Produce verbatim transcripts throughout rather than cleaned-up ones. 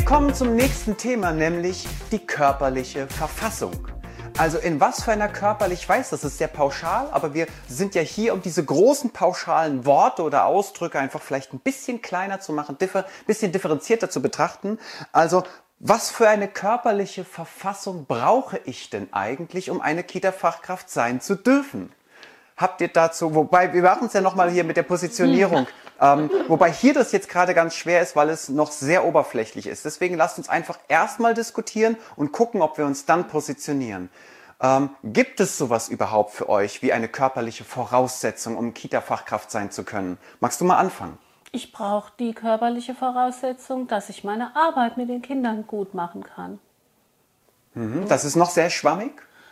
Wir kommen zum nächsten Thema, nämlich die körperliche Verfassung. Also in was für einer körperlich, ich weiß, das ist sehr pauschal, aber wir sind ja hier, um diese großen pauschalen Worte oder Ausdrücke einfach vielleicht ein bisschen kleiner zu machen, ein bisschen differenzierter zu betrachten. Also was für eine körperliche Verfassung brauche ich denn eigentlich, um eine Kita-Fachkraft sein zu dürfen? Habt ihr dazu, wobei, wir machen es ja nochmal hier mit der Positionierung, ähm, wobei hier das jetzt gerade ganz schwer ist, weil es noch sehr oberflächlich ist. Deswegen lasst uns einfach erstmal diskutieren und gucken, ob wir uns dann positionieren. Ähm, gibt es sowas überhaupt für euch wie eine körperliche Voraussetzung, um Kita-Fachkraft sein zu können? Magst du mal anfangen? Ich brauche die körperliche Voraussetzung, dass ich meine Arbeit mit den Kindern gut machen kann. Mhm, das ist noch sehr schwammig.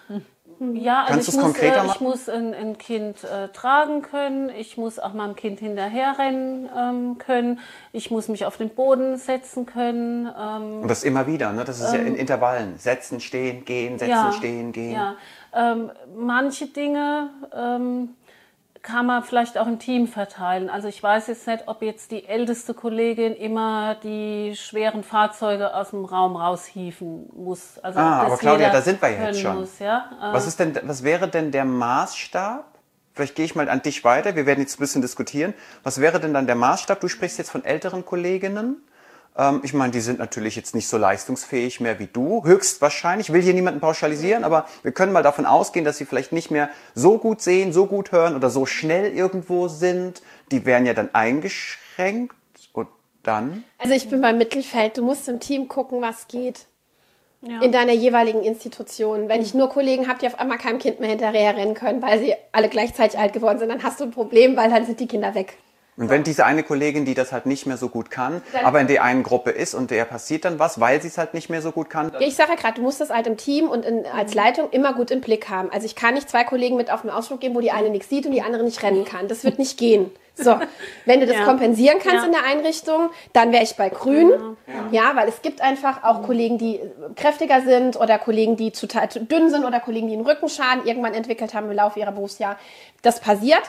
Ja, also Kannst ich du es muss, konkreter äh, ich machen? muss ein, ein Kind äh, tragen können, ich muss auch meinem Kind hinterherrennen ähm, können, ich muss mich auf den Boden setzen können. Ähm, Und das immer wieder, ne? Das ist ähm, ja in Intervallen. Setzen, stehen, gehen, setzen, ja, stehen, gehen. Ja, ähm, manche Dinge ähm, kann man vielleicht auch im Team verteilen. Also ich weiß jetzt nicht, ob jetzt die älteste Kollegin immer die schweren Fahrzeuge aus dem Raum raushieven muss. Also ah, aber Claudia, da sind wir jetzt schon. Muss, ja? Was ist denn, was wäre denn der Maßstab? Vielleicht gehe ich mal an dich weiter. Wir werden jetzt ein bisschen diskutieren. Was wäre denn dann der Maßstab? Du sprichst jetzt von älteren Kolleginnen. Ähm, ich meine, die sind natürlich jetzt nicht so leistungsfähig mehr wie du. Höchstwahrscheinlich. Ich will hier niemanden pauschalisieren, aber wir können mal davon ausgehen, dass sie vielleicht nicht mehr so gut sehen, so gut hören oder so schnell irgendwo sind. Die wären ja dann eingeschränkt. Und dann? Also ich bin beim Mittelfeld. Du musst im Team gucken, was geht. Ja. In deiner jeweiligen Institution. Wenn ich nur Kollegen habe, die auf einmal keinem Kind mehr hinterher rennen können, weil sie alle gleichzeitig alt geworden sind, dann hast du ein Problem, weil dann sind die Kinder weg. Und wenn diese eine Kollegin, die das halt nicht mehr so gut kann, aber in der einen Gruppe ist und der passiert dann was, weil sie es halt nicht mehr so gut kann? Ich sage ja gerade, du musst das halt im Team und in, als Leitung immer gut im Blick haben. Also ich kann nicht zwei Kollegen mit auf den Ausflug geben, wo die eine nichts sieht und die andere nicht rennen kann. Das wird nicht gehen. So, wenn du das Ja. kompensieren kannst Ja. in der Einrichtung, dann wäre ich bei Grün. Ja. ja, weil es gibt einfach auch Kollegen, die kräftiger sind oder Kollegen, die zu, zu dünn sind oder Kollegen, die einen Rückenschaden irgendwann entwickelt haben im Laufe ihrer Berufsjahr. Das passiert.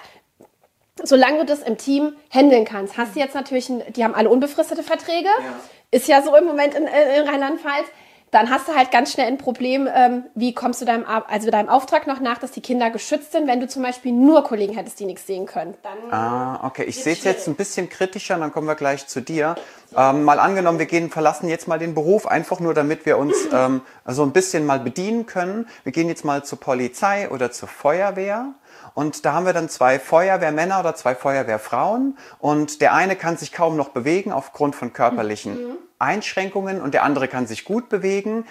Solange du das im Team handeln kannst, hast du jetzt natürlich, ein, die haben alle unbefristete Verträge, ja. ist ja so im Moment in, in Rheinland-Pfalz, dann hast du halt ganz schnell ein Problem, ähm, wie kommst du deinem, also deinem Auftrag noch nach, dass die Kinder geschützt sind, wenn du zum Beispiel nur Kollegen hättest, die nichts sehen können. Dann ah, okay, ich sehe es jetzt ein bisschen kritischer, dann kommen wir gleich zu dir. Ähm, mal angenommen, wir gehen, verlassen jetzt mal den Beruf, einfach nur, damit wir uns ähm, so ein bisschen mal bedienen können. Wir gehen jetzt mal zur Polizei oder zur Feuerwehr. Und da haben wir dann zwei Feuerwehrmänner oder zwei Feuerwehrfrauen und der eine kann sich kaum noch bewegen aufgrund von körperlichen mhm. Einschränkungen und der andere kann sich gut bewegen.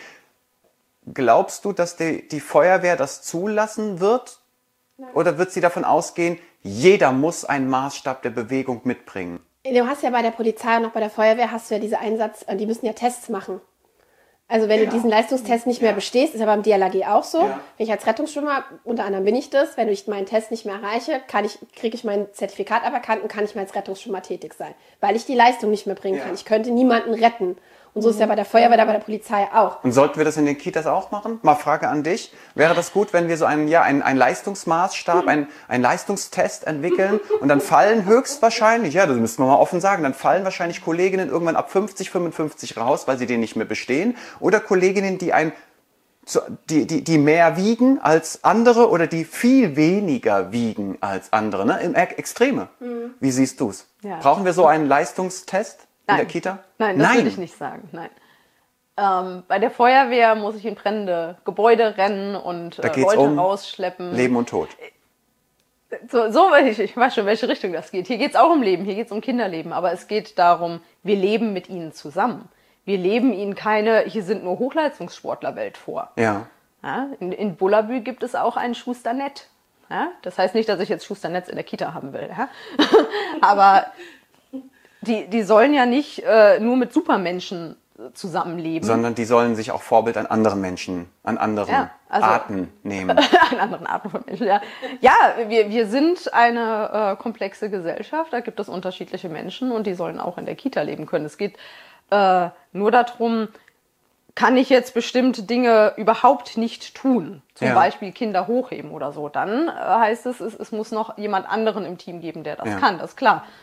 Glaubst du, dass die, die Feuerwehr das zulassen wird? Nein. Oder wird sie davon ausgehen, jeder muss einen Maßstab der Bewegung mitbringen? Du hast ja bei der Polizei und auch bei der Feuerwehr hast du ja diese Einsatz, die müssen ja Tests machen. Also wenn ja. du diesen Leistungstest nicht mehr ja. bestehst, ist ja beim D L R G auch so. Ja. Wenn ich als Rettungsschwimmer, unter anderem bin ich das, wenn ich meinen Test nicht mehr erreiche, kann ich, kriege ich mein Zertifikat aberkannt und kann ich mehr als Rettungsschwimmer tätig sein. Weil ich die Leistung nicht mehr bringen ja. kann. Ich könnte niemanden retten. Und so ist es ja bei der Feuerwehr, da bei der Polizei auch. Und sollten wir das in den Kitas auch machen? Mal Frage an dich. Wäre das gut, wenn wir so einen, ja, einen, einen Leistungsmaßstab, einen, einen Leistungstest entwickeln und dann fallen höchstwahrscheinlich, ja, das müssen wir mal offen sagen, dann fallen wahrscheinlich Kolleginnen irgendwann ab fünfzig, fünfundfünfzig raus, weil sie den nicht mehr bestehen. Oder Kolleginnen, die ein Die, die, die mehr wiegen als andere oder die viel weniger wiegen als andere, ne? Im Extreme. Mhm. Wie siehst du es? Ja. Brauchen wir so einen Leistungstest in Nein. der Kita? Nein, das Nein. würde ich nicht sagen. Nein. Ähm, bei der Feuerwehr muss ich in brennende Gebäude rennen und da äh, geht's Leute um rausschleppen. Leben und Tod. So, so ich, ich weiß schon, in welche Richtung das geht. Hier geht es auch um Leben, hier geht es um Kinderleben, aber es geht darum, wir leben mit ihnen zusammen. Wir leben ihnen keine, hier sind nur Hochleistungssportlerwelt vor. Ja. Ja, in, in Bullabü gibt es auch ein Schusternett. Ja, das heißt nicht, dass ich jetzt Schusternetz in der Kita haben will. Ja? Aber die, die sollen ja nicht äh, nur mit Supermenschen zusammenleben. Sondern die sollen sich auch Vorbild an anderen Menschen, an anderen ja, also, Arten nehmen. An anderen Arten von Menschen, ja. Ja, wir, wir sind eine äh, komplexe Gesellschaft, da gibt es unterschiedliche Menschen und die sollen auch in der Kita leben können. Es geht äh, nur darum, kann ich jetzt bestimmte Dinge überhaupt nicht tun, zum ja. Beispiel Kinder hochheben oder so, dann äh, heißt es, es, es muss noch jemand anderen im Team geben, der das ja. kann, das ist klar.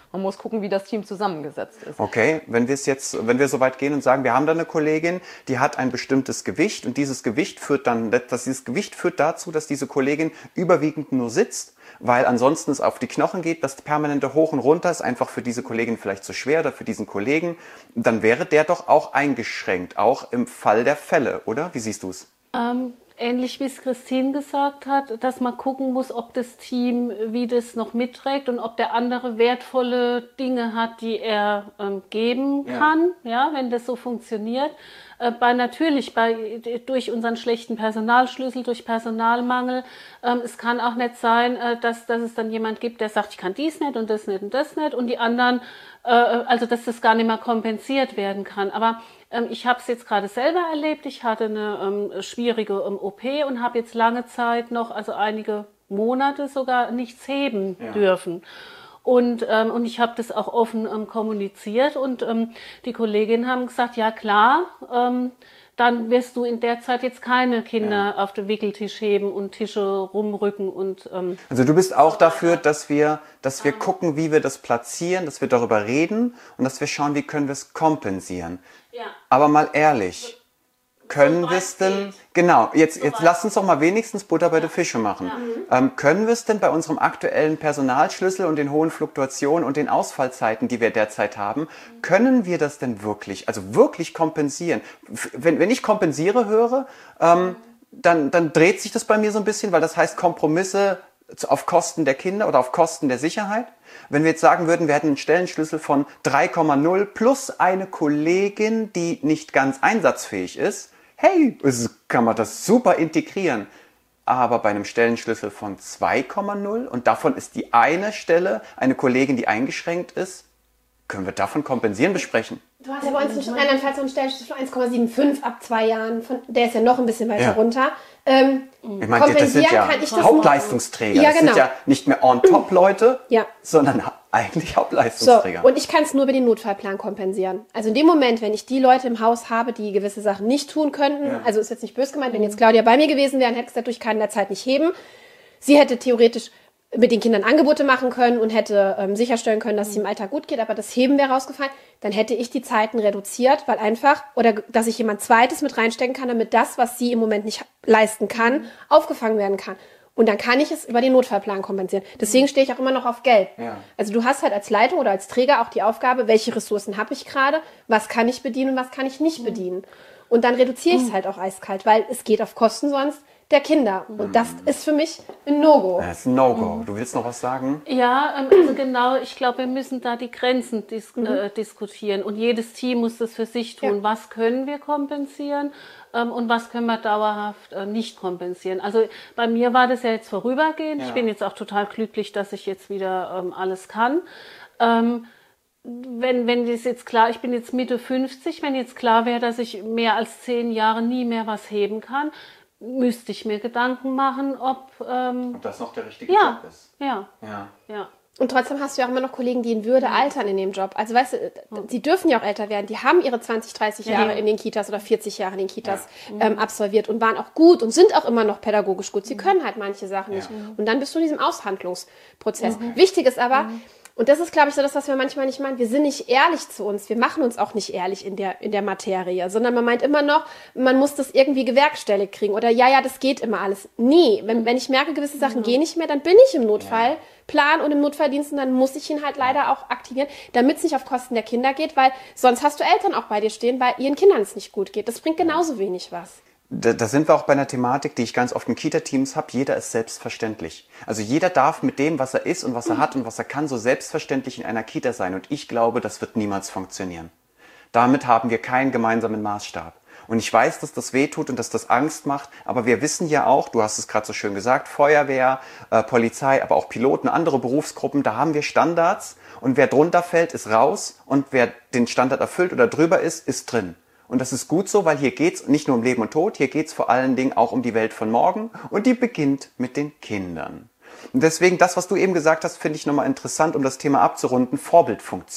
Man muss gucken, wie das Team zusammengesetzt ist. Okay, wenn wir es jetzt, wenn wir so weit gehen und sagen, wir haben da eine Kollegin, die hat ein bestimmtes Gewicht und dieses Gewicht führt dann, dass dieses Gewicht führt dazu, dass diese Kollegin überwiegend nur sitzt, weil ansonsten es auf die Knochen geht, das permanente Hoch und Runter ist einfach für diese Kollegin vielleicht zu schwer oder für diesen Kollegen, dann wäre der doch auch eingeschränkt, auch im Fall der Fälle, oder? Wie siehst du es? Ähm, ähnlich wie es Christine gesagt hat, dass man gucken muss, ob das Team wie das noch mitträgt und ob der andere wertvolle Dinge hat, die er ähm, geben kann, ja. ja, wenn das so funktioniert. Äh, bei natürlich bei durch unseren schlechten Personalschlüssel, durch Personalmangel. Ähm, es kann auch nicht sein, äh, dass dass es dann jemand gibt, der sagt, ich kann dies nicht und das nicht und das nicht und die anderen, äh, also dass das gar nicht mehr kompensiert werden kann. Aber ähm, ich habe es jetzt gerade selber erlebt. Ich hatte eine ähm, schwierige ähm, O P und habe jetzt lange Zeit noch, also einige Monate sogar nichts heben ja. dürfen. Und, ähm, und ich habe das auch offen ähm, kommuniziert und ähm, die Kolleginnen haben gesagt, ja klar, ähm, dann wirst du in der Zeit jetzt keine Kinder ja. auf den Wickeltisch heben und Tische rumrücken. Und, ähm, also du bist auch dafür, dass wir, dass wir gucken, wie wir das platzieren, dass wir darüber reden und dass wir schauen, wie können wir es kompensieren. Ja. Aber mal ehrlich, können so wir es denn, genau, jetzt, so jetzt lass uns doch mal wenigstens Butter bei ja. den Fische machen. Ja. Ähm, können wir es denn bei unserem aktuellen Personalschlüssel und den hohen Fluktuationen und den Ausfallzeiten, die wir derzeit haben, mhm. können wir das denn wirklich, also wirklich kompensieren? Wenn, wenn ich kompensiere höre, ähm, dann, dann dreht sich das bei mir so ein bisschen, weil das heißt Kompromisse auf Kosten der Kinder oder auf Kosten der Sicherheit. Wenn wir jetzt sagen würden, wir hätten einen Stellenschlüssel von drei Komma null plus eine Kollegin, die nicht ganz einsatzfähig ist, hey, kann man das super integrieren. Aber bei einem Stellenschlüssel von zwei Komma null und davon ist die eine Stelle eine Kollegin, die eingeschränkt ist, können wir davon kompensieren besprechen? Du hast ja bei uns in Rheinland-Pfalz so einen Stellenschlüssel von eins Komma fünfundsiebzig ab zwei Jahren, von, der ist ja noch ein bisschen weiter ja. runter. Ähm, ich meine, das sind ja kann ich das Hauptleistungsträger. Ja, das genau. sind ja nicht mehr On-Top-Leute, ja. sondern eigentlich Hauptleistungsträger. So, und ich kann es nur über den Notfallplan kompensieren. Also in dem Moment, wenn ich die Leute im Haus habe, die gewisse Sachen nicht tun könnten, ja. also ist jetzt nicht böse gemeint, wenn jetzt Claudia bei mir gewesen wäre und hätte gesagt, du, ich kann in der Zeit nicht heben. Sie hätte theoretisch mit den Kindern Angebote machen können und hätte ähm, sicherstellen können, dass es im Alltag gut geht, aber das Heben wäre rausgefallen, dann hätte ich die Zeiten reduziert, weil einfach, oder dass ich jemand Zweites mit reinstecken kann, damit das, was sie im Moment nicht leisten kann, aufgefangen werden kann. Und dann kann ich es über den Notfallplan kompensieren. Deswegen stehe ich auch immer noch auf Geld. Ja. Also du hast halt als Leitung oder als Träger auch die Aufgabe, welche Ressourcen habe ich gerade, was kann ich bedienen und was kann ich nicht bedienen. Und dann reduziere ich es halt auch eiskalt, weil es geht auf Kosten sonst der Kinder. Und das ist für mich ein No-Go. Das ist ein No-Go. Du willst noch was sagen? Ja, also genau, ich glaube, wir müssen da die Grenzen dis mhm. äh, diskutieren. Und jedes Team muss das für sich tun. Ja. Was können wir kompensieren ähm, und was können wir dauerhaft äh, nicht kompensieren? Also bei mir war das ja jetzt vorübergehend. Ja. Ich bin jetzt auch total glücklich, dass ich jetzt wieder ähm, alles kann. Ähm, Wenn, wenn das jetzt klar, ich bin jetzt Mitte fünfzig, wenn jetzt klar wäre, dass ich mehr als zehn Jahre nie mehr was heben kann, müsste ich mir Gedanken machen, ob... Ähm, ob das noch der richtige ja, Job ist. Ja, ja, ja. Und trotzdem hast du ja auch immer noch Kollegen, die in Würde altern in dem Job. Also weißt du, sie dürfen ja auch älter werden. Die haben ihre zwanzig, dreißig Jahre ja. in den Kitas oder vierzig Jahre in den Kitas ja. ähm, absolviert und waren auch gut und sind auch immer noch pädagogisch gut. Sie können halt manche Sachen ja. nicht. Und dann bist du in diesem Aushandlungsprozess. Mhm. Wichtig ist aber... Mhm. Und das ist, glaube ich, so das, was wir manchmal nicht meinen. Wir sind nicht ehrlich zu uns. Wir machen uns auch nicht ehrlich in der, in der Materie, sondern man meint immer noch, man muss das irgendwie gewerkstelligt kriegen oder ja, ja, das geht immer alles. Nee, wenn, wenn ich merke, gewisse Sachen mhm. gehen nicht mehr, dann bin ich im Notfallplan und im Notfalldienst und dann muss ich ihn halt leider auch aktivieren, damit es nicht auf Kosten der Kinder geht, weil sonst hast du Eltern auch bei dir stehen, weil ihren Kindern es nicht gut geht. Das bringt genauso wenig was. Da, da sind wir auch bei einer Thematik, die ich ganz oft in Kita-Teams habe. Jeder ist selbstverständlich. Also jeder darf mit dem, was er ist und was er hat und was er kann, so selbstverständlich in einer Kita sein. Und ich glaube, das wird niemals funktionieren. Damit haben wir keinen gemeinsamen Maßstab. Und ich weiß, dass das wehtut und dass das Angst macht. Aber wir wissen ja auch, du hast es gerade so schön gesagt, Feuerwehr, äh, Polizei, aber auch Piloten, andere Berufsgruppen, da haben wir Standards. Und wer drunter fällt, ist raus. Und wer den Standard erfüllt oder drüber ist, ist drin. Und das ist gut so, weil hier geht's nicht nur um Leben und Tod, hier geht's vor allen Dingen auch um die Welt von morgen und die beginnt mit den Kindern. Und deswegen, das, was du eben gesagt hast, finde ich nochmal interessant, um das Thema abzurunden, Vorbildfunktion.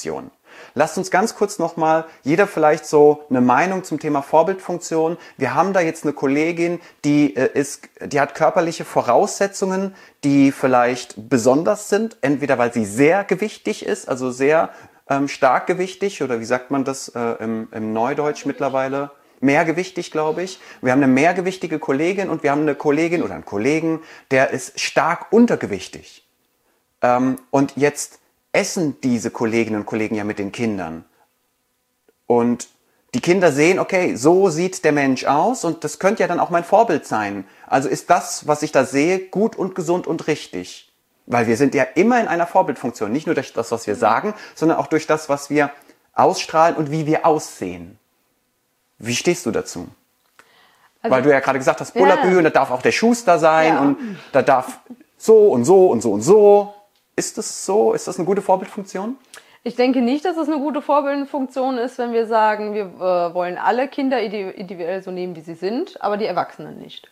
Lasst uns ganz kurz nochmal, jeder vielleicht so eine Meinung zum Thema Vorbildfunktion. Wir haben da jetzt eine Kollegin, die äh, ist, die hat körperliche Voraussetzungen, die vielleicht besonders sind, entweder weil sie sehr gewichtig ist, also sehr ähm, stark gewichtig, oder wie sagt man das äh, im, im Neudeutsch mittlerweile? Mehrgewichtig, glaube ich. Wir haben eine mehrgewichtige Kollegin und wir haben eine Kollegin oder einen Kollegen, der ist stark untergewichtig. Ähm, und jetzt essen diese Kolleginnen und Kollegen ja mit den Kindern. Und die Kinder sehen, okay, so sieht der Mensch aus und das könnte ja dann auch mein Vorbild sein. Also ist das, was ich da sehe, gut und gesund und richtig. Weil wir sind ja immer in einer Vorbildfunktion. Nicht nur durch das, was wir sagen, sondern auch durch das, was wir ausstrahlen und wie wir aussehen. Wie stehst du dazu? Also, weil du ja gerade gesagt hast, Bullabü, ja. Und da darf auch der Schuster sein, ja. Und da darf so und so und so und so. Ist das so? Ist das eine gute Vorbildfunktion? Ich denke nicht, dass es eine gute Vorbildfunktion ist, wenn wir sagen, wir äh, wollen alle Kinder individuell so nehmen, wie sie sind, aber die Erwachsenen nicht.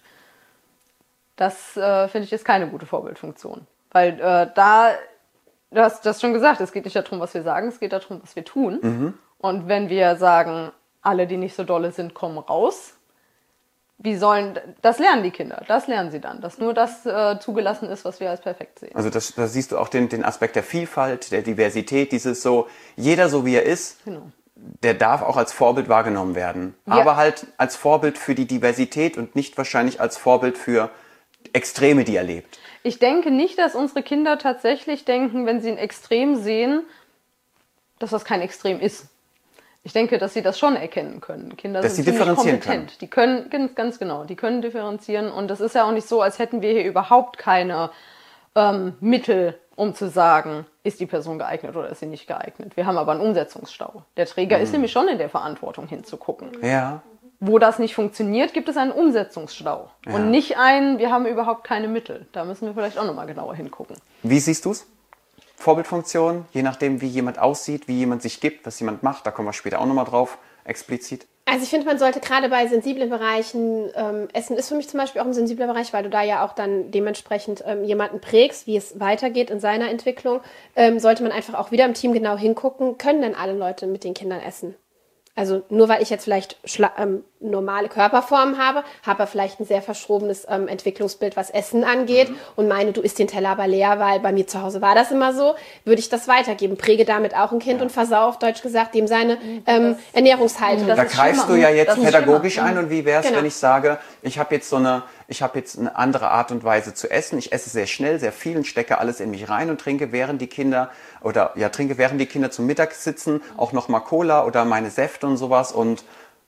Das äh, finde ich ist keine gute Vorbildfunktion. Weil äh, da, du hast das schon gesagt, es geht nicht darum, was wir sagen, es geht darum, was wir tun. Mhm. Und wenn wir sagen, alle, die nicht so dolle sind, kommen raus, wie sollen, das lernen die Kinder, das lernen sie dann, dass nur das äh, zugelassen ist, was wir als perfekt sehen. Also das, da siehst du auch den, den Aspekt der Vielfalt, der Diversität, dieses so, jeder so wie er ist, genau. Der darf auch als Vorbild wahrgenommen werden. Ja. Aber halt als Vorbild für die Diversität und nicht wahrscheinlich als Vorbild für Extreme, die er lebt. Ich denke nicht, dass unsere Kinder tatsächlich denken, wenn sie ein Extrem sehen, dass das kein Extrem ist. Ich denke, dass sie das schon erkennen können. Kinder dass sind sie differenzieren kompetent. Können. Die können, ganz genau, die können differenzieren. Und das ist ja auch nicht so, als hätten wir hier überhaupt keine ähm, Mittel, um zu sagen, ist die Person geeignet oder ist sie nicht geeignet. Wir haben aber einen Umsetzungsstau. Der Träger mhm. ist nämlich schon in der Verantwortung hinzugucken. Ja. Wo das nicht funktioniert, gibt es einen Umsetzungsstau. Ja. Und nicht einen, wir haben überhaupt keine Mittel. Da müssen wir vielleicht auch nochmal genauer hingucken. Wie siehst du es? Vorbildfunktion, je nachdem, wie jemand aussieht, wie jemand sich gibt, was jemand macht. Da kommen wir später auch nochmal drauf, explizit. Also ich finde, man sollte gerade bei sensiblen Bereichen, ähm, Essen ist für mich zum Beispiel auch ein sensibler Bereich, weil du da ja auch dann dementsprechend ähm, jemanden prägst, wie es weitergeht in seiner Entwicklung, ähm, sollte man einfach auch wieder im Team genau hingucken, können denn alle Leute mit den Kindern essen? Also nur weil ich jetzt vielleicht schla- ähm, normale Körperformen habe, habe vielleicht ein sehr verschrobenes ähm, Entwicklungsbild, was Essen angeht mhm. und meine, du isst den Teller aber leer, weil bei mir zu Hause war das immer so, würde ich das weitergeben. Präge damit auch ein Kind ja. und versau auf Deutsch gesagt dem seine ähm, Ernährungshaltung. Da greifst du ja jetzt pädagogisch ein und wie wäre es, genau. wenn ich sage, ich habe jetzt so eine, ich habe jetzt eine andere Art und Weise zu essen, ich esse sehr schnell, sehr viel und stecke alles in mich rein und trinke während die Kinder oder ja trinke während die Kinder zum Mittag sitzen auch noch mal Cola oder meine Säfte und sowas und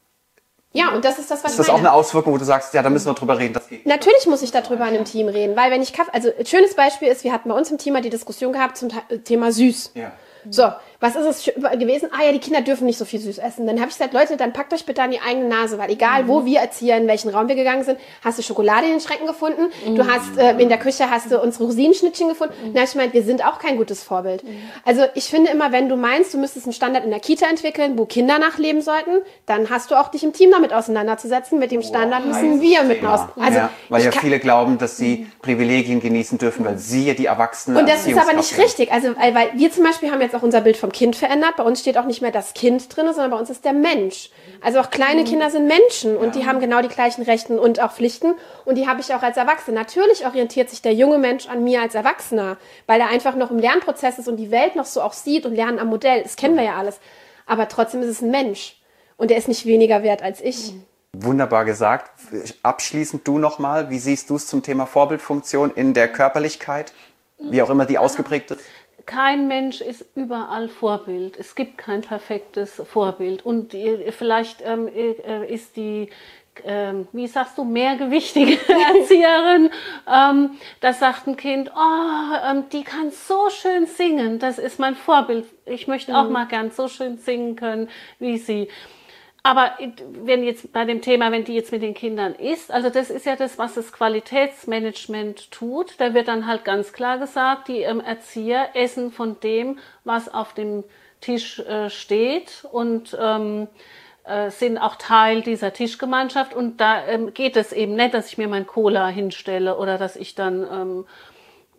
ja, und das ist das, was ist das ich meine. Auch eine Auswirkung, wo du sagst, ja, da müssen wir drüber reden. Das geht. Natürlich muss ich darüber in einem Team reden, weil wenn ich Kaffee, also ein schönes Beispiel ist, wir hatten bei uns im Team mal die Diskussion gehabt zum Thema süß. Ja. So, was ist es gewesen? Ah ja, die Kinder dürfen nicht so viel süß essen. Dann habe ich gesagt, Leute, dann packt euch bitte an die eigene Nase, weil egal, mhm. wo wir Erzieher, in welchen Raum wir gegangen sind, hast du Schokolade in den Schränken gefunden, mhm. du hast äh, in der Küche hast du unsere Rosinenschnittchen gefunden. Mhm. Dann habe ich gemeint, wir sind auch kein gutes Vorbild. Mhm. Also ich finde immer, wenn du meinst, du müsstest einen Standard in der Kita entwickeln, wo Kinder nachleben sollten, dann hast du auch dich im Team damit auseinanderzusetzen. Mit dem Standard wow, müssen wir mit aus. Also ja, weil ja viele glauben, dass sie Privilegien genießen dürfen, weil sie ja die Erwachsenen. Und das ist aber nicht richtig. Also weil wir zum Beispiel haben jetzt auch unser Bild vom Kind verändert. Bei uns steht auch nicht mehr das Kind drin, sondern bei uns ist der Mensch. Also auch kleine Kinder sind Menschen und ja. die haben genau die gleichen Rechten und auch Pflichten und die habe ich auch als Erwachsene. Natürlich orientiert sich der junge Mensch an mir als Erwachsener, weil er einfach noch im Lernprozess ist und die Welt noch so auch sieht und lernen am Modell. Das kennen wir ja alles. Aber trotzdem ist es ein Mensch und der ist nicht weniger wert als ich. Wunderbar gesagt. Abschließend du nochmal, wie siehst du es zum Thema Vorbildfunktion in der Körperlichkeit, wie auch immer die ausgeprägt ist? Kein Mensch ist überall Vorbild. Es gibt kein perfektes Vorbild. Und vielleicht ähm, ist die, ähm, wie sagst du, mehrgewichtige Erzieherin, ähm, das sagt ein Kind, oh, ähm, die kann so schön singen. Das ist mein Vorbild. Ich möchte auch mhm. mal gern so schön singen können wie sie. Aber wenn jetzt bei dem Thema, wenn die jetzt mit den Kindern isst, also das ist ja das, was das Qualitätsmanagement tut. Da wird dann halt ganz klar gesagt, die ähm, Erzieher essen von dem, was auf dem Tisch äh, steht und ähm, äh, sind auch Teil dieser Tischgemeinschaft. Und da ähm, geht es eben nicht, dass ich mir mein Cola hinstelle oder dass ich dann ähm,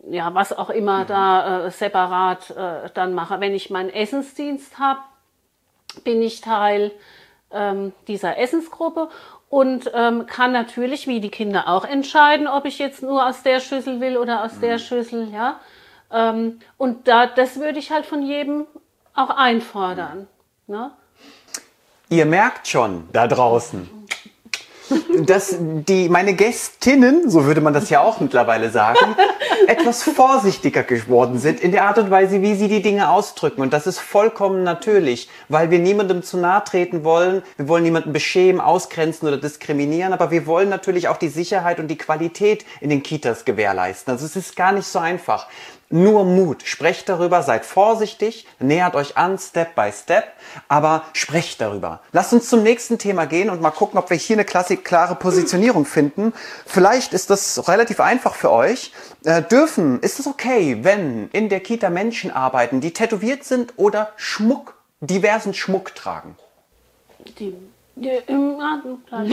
ja, was auch immer da äh, separat äh, dann mache. Wenn ich meinen Essensdienst habe, bin ich Teil ähm, dieser Essensgruppe und ähm, kann natürlich, wie die Kinder auch, entscheiden, ob ich jetzt nur aus der Schüssel will oder aus mhm. der Schüssel, ja. Ähm, und da, das würde ich halt von jedem auch einfordern. Mhm. Ne? Ihr merkt schon da draußen, dass die, meine Gästinnen, so würde man das ja auch mittlerweile sagen, etwas vorsichtiger geworden sind in der Art und Weise, wie sie die Dinge ausdrücken. Und das ist vollkommen natürlich, weil wir niemandem zu nahe treten wollen. Wir wollen niemanden beschämen, ausgrenzen oder diskriminieren, aber wir wollen natürlich auch die Sicherheit und die Qualität in den Kitas gewährleisten. Also es ist gar nicht so einfach. Nur Mut. Sprecht darüber, seid vorsichtig, nähert euch an, Step by Step, aber sprecht darüber. Lasst uns zum nächsten Thema gehen und mal gucken, ob wir hier eine klasse, klare Positionierung finden. Vielleicht ist das relativ einfach für euch. Äh, dürfen, ist es okay, wenn in der Kita Menschen arbeiten, die tätowiert sind oder Schmuck, diversen Schmuck tragen? Die, die im Atemplan.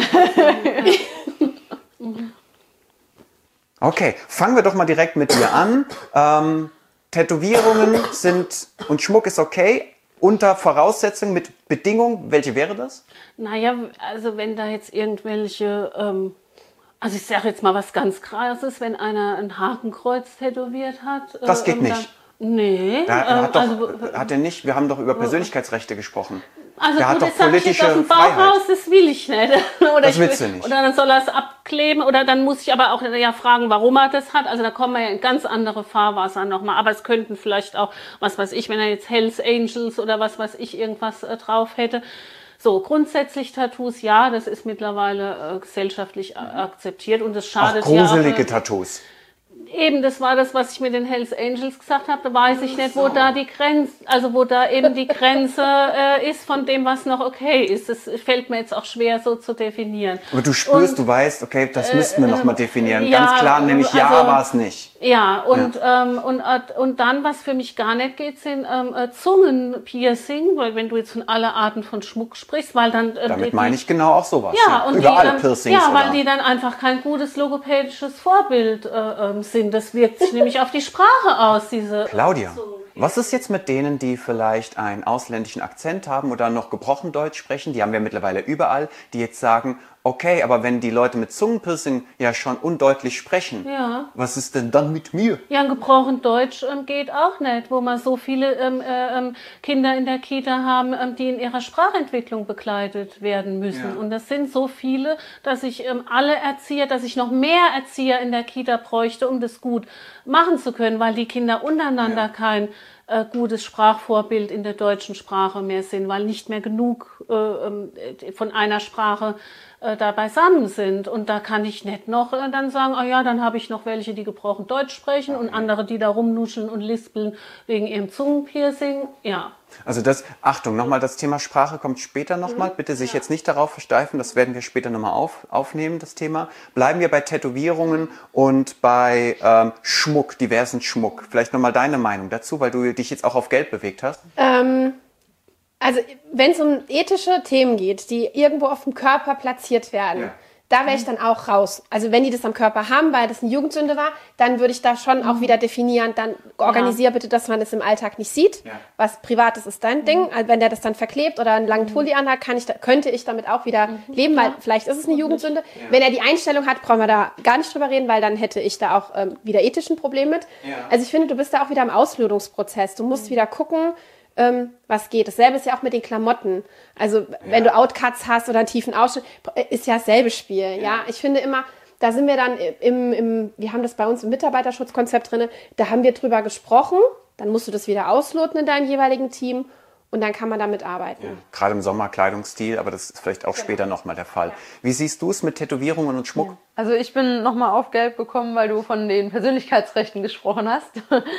mhm. Okay, fangen wir doch mal direkt mit dir an. Ähm, Tätowierungen sind und Schmuck ist okay, unter Voraussetzungen, mit Bedingungen. Welche wäre das? Naja, also wenn da jetzt irgendwelche, ähm, also ich sage jetzt mal was ganz Krasses, wenn einer ein Hakenkreuz tätowiert hat. Das geht ähm, nicht. Dann, nee. Der ähm, hat, doch, also, hat er nicht, wir haben doch über Persönlichkeitsrechte gesprochen. Also der gut, hat doch das sag ich jetzt aus dem Freiheit. Bauchhaus, das will ich nicht. Oder Das ich willst will, du nicht. Oder dann soll er es abkleben oder dann muss ich aber auch ja fragen, warum er das hat. Also da kommen wir ja in ganz andere Fahrwasser nochmal. Aber es könnten vielleicht auch, was weiß ich, wenn er jetzt Hells Angels oder was weiß ich irgendwas äh, drauf hätte. So, grundsätzlich Tattoos, ja, das ist mittlerweile äh, gesellschaftlich äh, akzeptiert und das schadet auch gruselige ja auch, äh, Tattoos. Eben, das war das, was ich mit den Hells Angels gesagt habe. Da weiß ich nicht, wo da die Grenze, also wo da eben die Grenze äh, ist von dem, was noch okay ist. Das fällt mir jetzt auch schwer so zu definieren. Aber du spürst, und, du weißt, okay, das müssten wir äh, nochmal definieren. Ja, Ganz klar, nämlich also, ja war es nicht. Ja, und, ja. Ähm, und, und dann, was für mich gar nicht geht, sind ähm, Zungenpiercing, weil wenn du jetzt von aller Arten von Schmuck sprichst, weil dann... Äh, Damit die, meine ich genau auch sowas. Ja, ja. und Überall die, Piercings. Ja, weil oder? die dann einfach kein gutes logopädisches Vorbild äh, sind. Das wirkt sich nämlich auf die Sprache aus, diese... Claudia, was ist jetzt mit denen, die vielleicht einen ausländischen Akzent haben oder noch gebrochen Deutsch sprechen? Die haben wir mittlerweile überall, die jetzt sagen, okay, aber wenn die Leute mit Zungenpiercing ja schon undeutlich sprechen, ja. was ist denn dann mit mir? Ja, ein gebrochen Deutsch ähm, geht auch nicht, wo man so viele ähm, äh, Kinder in der Kita haben, ähm, die in ihrer Sprachentwicklung begleitet werden müssen. Ja. Und das sind so viele, dass ich ähm, alle Erzieher, dass ich noch mehr Erzieher in der Kita bräuchte, um das gut machen zu können, weil die Kinder untereinander ja. kein äh, gutes Sprachvorbild in der deutschen Sprache mehr sind, weil nicht mehr genug äh, von einer Sprache da beisammen sind. Und da kann ich nicht noch äh, dann sagen, oh ja, dann habe ich noch welche, die gebrochen Deutsch sprechen und andere, die da rumnuscheln und lispeln wegen ihrem Zungenpiercing. Ja. Also das, Achtung, nochmal, das Thema Sprache kommt später nochmal. Mhm. Bitte sich ja. jetzt nicht darauf versteifen, das werden wir später nochmal auf, aufnehmen, das Thema. Bleiben wir bei Tätowierungen und bei ähm, Schmuck, diversen Schmuck. Vielleicht nochmal deine Meinung dazu, weil du dich jetzt auch auf Geld bewegt hast. Ähm... Also wenn es um ethische Themen geht, die irgendwo auf dem Körper platziert werden, ja. da wäre ich dann auch raus. Also wenn die das am Körper haben, weil das eine Jugendsünde war, dann würde ich da schon auch wieder definieren, dann organisier ja. bitte, dass man es im Alltag nicht sieht. Ja. Was Privates ist dein mhm. Ding. Also wenn der das dann verklebt oder einen langen Tulli anhat, kann ich da, könnte ich damit auch wieder mhm. leben, weil vielleicht ist es eine Jugendsünde. Ja. Wenn er die Einstellung hat, brauchen wir da gar nicht drüber reden, weil dann hätte ich da auch ähm, wieder ethischen Problem mit. Ja. Also ich finde, du bist da auch wieder im Auslösungsprozess. Du musst mhm. wieder gucken, Ähm, was geht. Dasselbe ist ja auch mit den Klamotten. Also ja. wenn du Outcuts hast oder einen tiefen Ausschnitt, ist ja dasselbe Spiel. Ja. ja, ich finde immer, da sind wir dann im, im, wir haben das bei uns im Mitarbeiterschutzkonzept drin, da haben wir drüber gesprochen, dann musst du das wieder ausloten in deinem jeweiligen Team und dann kann man damit arbeiten. Ja. Gerade im Sommer Kleidungsstil, aber das ist vielleicht auch genau. später nochmal der Fall. Ja. Wie siehst du es mit Tätowierungen und Schmuck? Ja. Also ich bin nochmal auf Gelb gekommen, weil du von den Persönlichkeitsrechten gesprochen hast.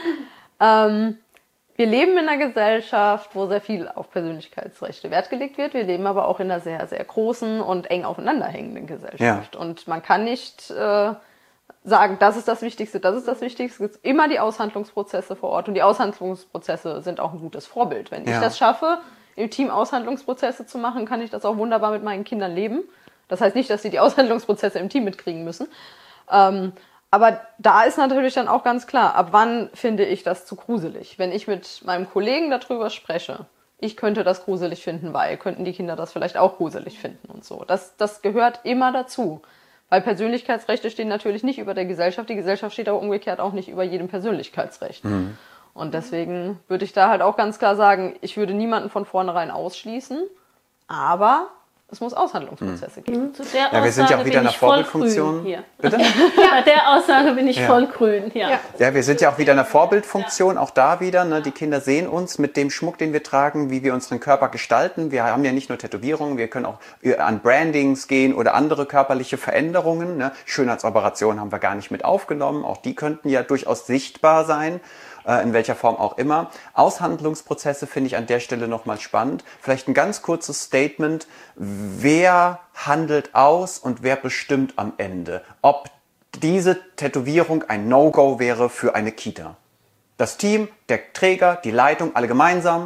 ähm, Wir leben in einer Gesellschaft, wo sehr viel auf Persönlichkeitsrechte Wert gelegt wird. Wir leben aber auch in einer sehr, sehr großen und eng aufeinanderhängenden Gesellschaft. Ja. Und man kann nicht äh, sagen, das ist das Wichtigste, das ist das Wichtigste. Es gibt immer die Aushandlungsprozesse vor Ort. Und die Aushandlungsprozesse sind auch ein gutes Vorbild. Wenn ja. ich das schaffe, im Team Aushandlungsprozesse zu machen, kann ich das auch wunderbar mit meinen Kindern leben. Das heißt nicht, dass sie die Aushandlungsprozesse im Team mitkriegen müssen. Ähm, Aber da ist natürlich dann auch ganz klar, ab wann finde ich das zu gruselig? Wenn ich mit meinem Kollegen darüber spreche, ich könnte das gruselig finden, weil könnten die Kinder das vielleicht auch gruselig finden und so. Das, das gehört immer dazu. Weil Persönlichkeitsrechte stehen natürlich nicht über der Gesellschaft. Die Gesellschaft steht aber umgekehrt auch nicht über jedem Persönlichkeitsrecht. Mhm. Und deswegen würde ich da halt auch ganz klar sagen, ich würde niemanden von vornherein ausschließen, aber es muss Aushandlungsprozesse mhm. geben. Zu der ja, wir sind ja auch wieder in der Vorbildfunktion. Bitte? Ja. Bei der Aussage bin ich ja. voll grün. Ja. Ja. ja, wir sind ja auch wieder in der Vorbildfunktion, auch da wieder. Ne? Die Kinder sehen uns mit dem Schmuck, den wir tragen, wie wir unseren Körper gestalten. Wir haben ja nicht nur Tätowierungen, wir können auch an Brandings gehen oder andere körperliche Veränderungen. Ne? Schönheitsoperationen haben wir gar nicht mit aufgenommen. Auch die könnten ja durchaus sichtbar sein. In welcher Form auch immer. Aushandlungsprozesse finde ich an der Stelle nochmal spannend. Vielleicht ein ganz kurzes Statement. Wer handelt aus und wer bestimmt am Ende, ob diese Tätowierung ein No-Go wäre für eine Kita? Das Team, der Träger, die Leitung, alle gemeinsam?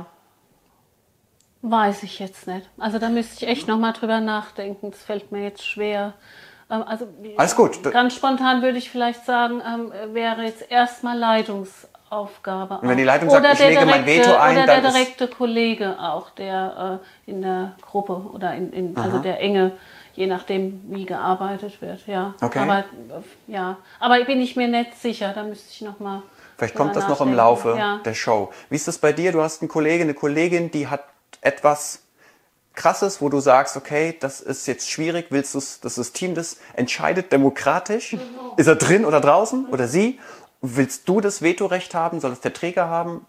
Weiß ich jetzt nicht. Also da müsste ich echt nochmal drüber nachdenken. Das fällt mir jetzt schwer. Also, alles gut. Ganz spontan würde ich vielleicht sagen, wäre jetzt erstmal Leitungs Aufgabe. Und wenn die Leitung sagt, ich lege mein Veto ein, oder dann der direkte Kollege auch, der äh, in der Gruppe oder in, in also der Enge, je nachdem wie gearbeitet wird, ja. Okay. Aber ja, aber bin ich mir nicht sicher, da müsste ich noch mal. Vielleicht kommt das noch im Laufe ja. der Show. Wie ist das bei dir? Du hast einen Kollegen, eine Kollegin, die hat etwas Krasses, wo du sagst, okay, das ist jetzt schwierig, willst du, dass das Team das entscheidet demokratisch? Mhm. Ist er drin oder draußen oder sie? Willst du das Vetorecht haben? Soll es der Träger haben?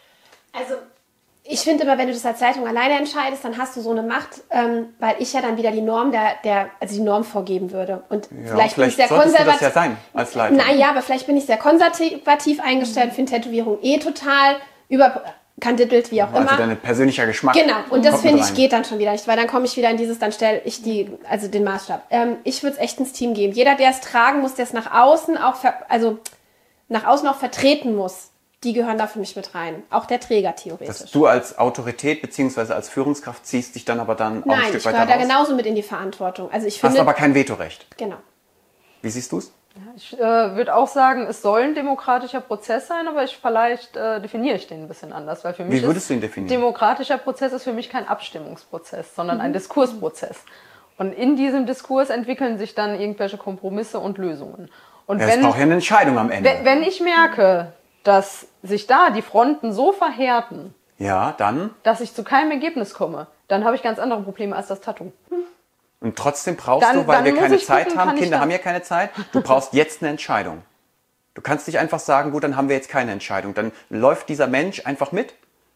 Also ich finde immer, wenn du das als Leitung alleine entscheidest, dann hast du so eine Macht, ähm, weil ich ja dann wieder die Norm der, der also die Norm vorgeben würde. Und ja, vielleicht, vielleicht bin ich sehr konservativ. Das ja sein als Leitung. Naja, aber vielleicht bin ich sehr konservativ eingestellt, finde Tätowierung eh total überkandidelt, wie auch also immer. Also dein persönlicher Geschmack. Genau, und das finde ich geht dann schon wieder nicht, weil dann komme ich wieder in dieses, dann stelle ich die, also den Maßstab. Ähm, ich würde es echt ins Team geben. Jeder, der es tragen muss, der es nach außen auch, ver, also nach außen auch vertreten muss, die gehören da für mich mit rein. Auch der Träger theoretisch. Dass du als Autorität bzw. als Führungskraft ziehst dich dann aber dann auch ein Stück weiter raus? Nein, ich gehöre da genauso mit in die Verantwortung. Also ich finde, hast aber kein Vetorecht? Genau. Wie siehst du es? Ja, ich äh, würde auch sagen, es soll ein demokratischer Prozess sein, aber ich, vielleicht äh, definiere ich den ein bisschen anders. Weil für mich Wie würdest ist, du ihn definieren? Demokratischer Prozess ist für mich kein Abstimmungsprozess, sondern mhm. ein Diskursprozess. Und in diesem Diskurs entwickeln sich dann irgendwelche Kompromisse und Lösungen. Und ja, wenn, es braucht ja eine Entscheidung am Ende. Wenn, wenn ich merke, dass sich da die Fronten so verhärten, ja, dann, dass ich zu keinem Ergebnis komme, dann habe ich ganz andere Probleme als das Tattoo. Hm. Und trotzdem brauchst dann, du, weil wir keine Zeit gucken, haben, Kinder haben ja keine Zeit, du brauchst jetzt eine Entscheidung. Du kannst nicht einfach sagen, gut, dann haben wir jetzt keine Entscheidung. Dann läuft dieser Mensch einfach mit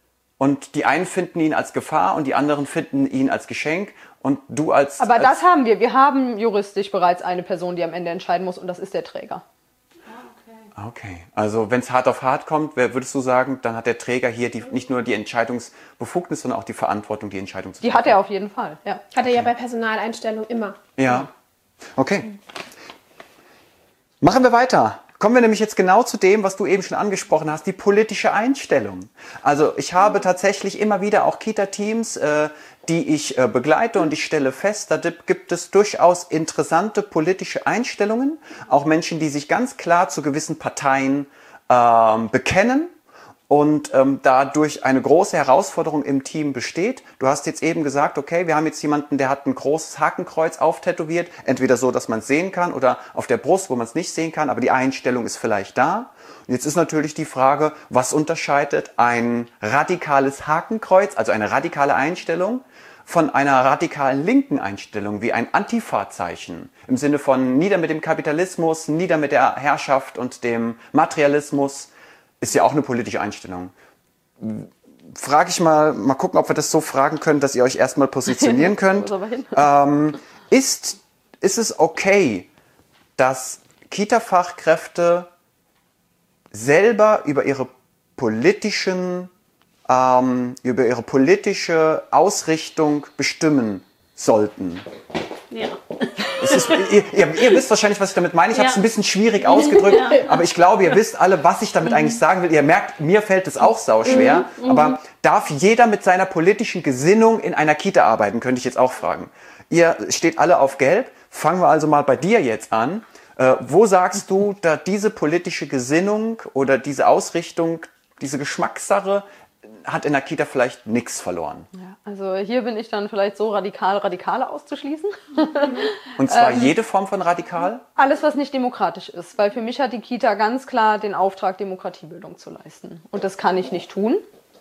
und die einen finden ihn als Gefahr und die anderen finden ihn als Geschenk. Und du als... Aber als das haben wir. Wir haben juristisch bereits eine Person, die am Ende entscheiden muss und das ist der Träger. Okay. Okay. Also wenn es hart auf hart kommt, würdest du sagen, dann hat der Träger hier die, nicht nur die Entscheidungsbefugnis, sondern auch die Verantwortung, die Entscheidung zu treffen. Die hat er auf jeden Fall, ja. Hat er ja bei Personaleinstellung immer. Ja. Okay. Machen wir weiter. Kommen wir nämlich jetzt genau zu dem, was du eben schon angesprochen hast, die politische Einstellung. Also ich habe tatsächlich immer wieder auch Kita-Teams, äh, die ich äh, begleite und ich stelle fest, da gibt es durchaus interessante politische Einstellungen. Auch Menschen, die sich ganz klar zu gewissen Parteien äh, bekennen und ähm, dadurch eine große Herausforderung im Team besteht. Du hast jetzt eben gesagt, okay, wir haben jetzt jemanden, der hat ein großes Hakenkreuz auftätowiert, entweder so, dass man es sehen kann oder auf der Brust, wo man es nicht sehen kann, aber die Einstellung ist vielleicht da. Und jetzt ist natürlich die Frage, was unterscheidet ein radikales Hakenkreuz, also eine radikale Einstellung, von einer radikalen linken Einstellung, wie ein Antifa-Zeichen, im Sinne von nieder mit dem Kapitalismus, nieder mit der Herrschaft und dem Materialismus, ist ja auch eine politische Einstellung. Frage ich mal, mal gucken, ob wir das so fragen können, dass ihr euch erstmal positionieren könnt. ähm, ist, ist es okay, dass Kita-Fachkräfte selber über ihre politischen, ähm, über ihre politische Ausrichtung bestimmen sollten? Ja. Es ist, ihr, ihr, ihr wisst wahrscheinlich, was ich damit meine. Ich ja. habe es ein bisschen schwierig ausgedrückt, ja. aber ich glaube, ihr wisst alle, was ich damit mhm. eigentlich sagen will. Ihr merkt, mir fällt es auch sauschwer. Mhm. Aber darf jeder mit seiner politischen Gesinnung in einer Kita arbeiten, könnte ich jetzt auch fragen. Ihr steht alle auf Gelb. Fangen wir also mal bei dir jetzt an. Äh, wo sagst du, da diese politische Gesinnung oder diese Ausrichtung, diese Geschmackssache hat in der Kita vielleicht nichts verloren? Ja, also hier bin ich dann vielleicht so radikal, Radikale auszuschließen. Und zwar ähm, jede Form von radikal? Alles, was nicht demokratisch ist. Weil für mich hat die Kita ganz klar den Auftrag, Demokratiebildung zu leisten. Und das kann ich nicht tun,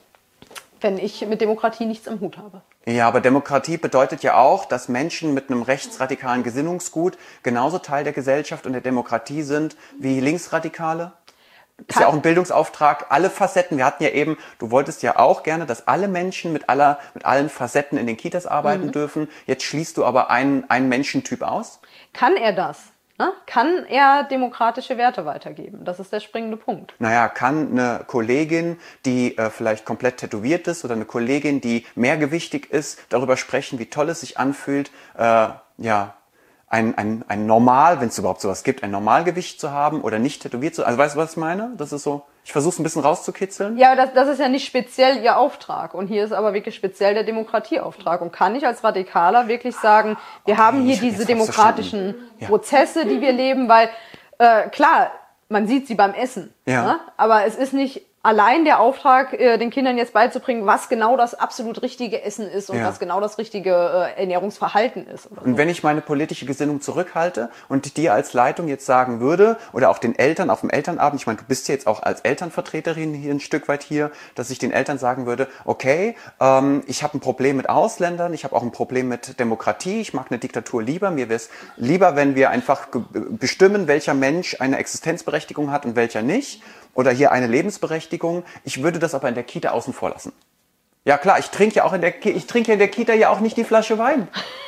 wenn ich mit Demokratie nichts im Hut habe. Ja, aber Demokratie bedeutet ja auch, dass Menschen mit einem rechtsradikalen Gesinnungsgut genauso Teil der Gesellschaft und der Demokratie sind wie Linksradikale. Ist ja auch ein Bildungsauftrag, alle Facetten. Wir hatten ja eben, du wolltest ja auch gerne, dass alle Menschen mit aller, mit allen Facetten in den Kitas arbeiten mhm. dürfen. Jetzt schließt du aber einen, einen Menschentyp aus. Kann er das? Ne? Kann er demokratische Werte weitergeben? Das ist der springende Punkt. Naja, kann eine Kollegin, die äh, vielleicht komplett tätowiert ist oder eine Kollegin, die mehrgewichtig ist, darüber sprechen, wie toll es sich anfühlt, äh, ja, Ein, ein, ein Normal, wenn es überhaupt sowas gibt, ein Normalgewicht zu haben oder nicht tätowiert zu. Also weißt du, was ich meine? Das ist so, ich versuche es ein bisschen rauszukitzeln. Ja, das, das ist ja nicht speziell ihr Auftrag. Und hier ist aber wirklich speziell der Demokratieauftrag. Und kann ich als Radikaler wirklich sagen, wir okay, haben hier diese demokratischen ja. Prozesse, die wir leben, weil äh, klar, man sieht sie beim Essen. Ja. Ne? Aber es ist nicht allein der Auftrag, äh, den Kindern jetzt beizubringen, was genau das absolut richtige Essen ist und ja. was genau das richtige äh, Ernährungsverhalten ist. Oder und so. Wenn ich meine politische Gesinnung zurückhalte und dir als Leitung jetzt sagen würde, oder auch den Eltern auf dem Elternabend, ich meine, du bist jetzt auch als Elternvertreterin hier ein Stück weit hier, dass ich den Eltern sagen würde, okay, ähm, ich habe ein Problem mit Ausländern, ich habe auch ein Problem mit Demokratie, ich mag eine Diktatur lieber, mir wäre es lieber, wenn wir einfach bestimmen, welcher Mensch eine Existenzberechtigung hat und welcher nicht. Oder hier eine Lebensberechtigung. Ich würde das aber in der Kita außen vor lassen. Ja klar, ich trinke ja auch in der Ki- ich trinke in der Kita ja auch nicht die Flasche Wein.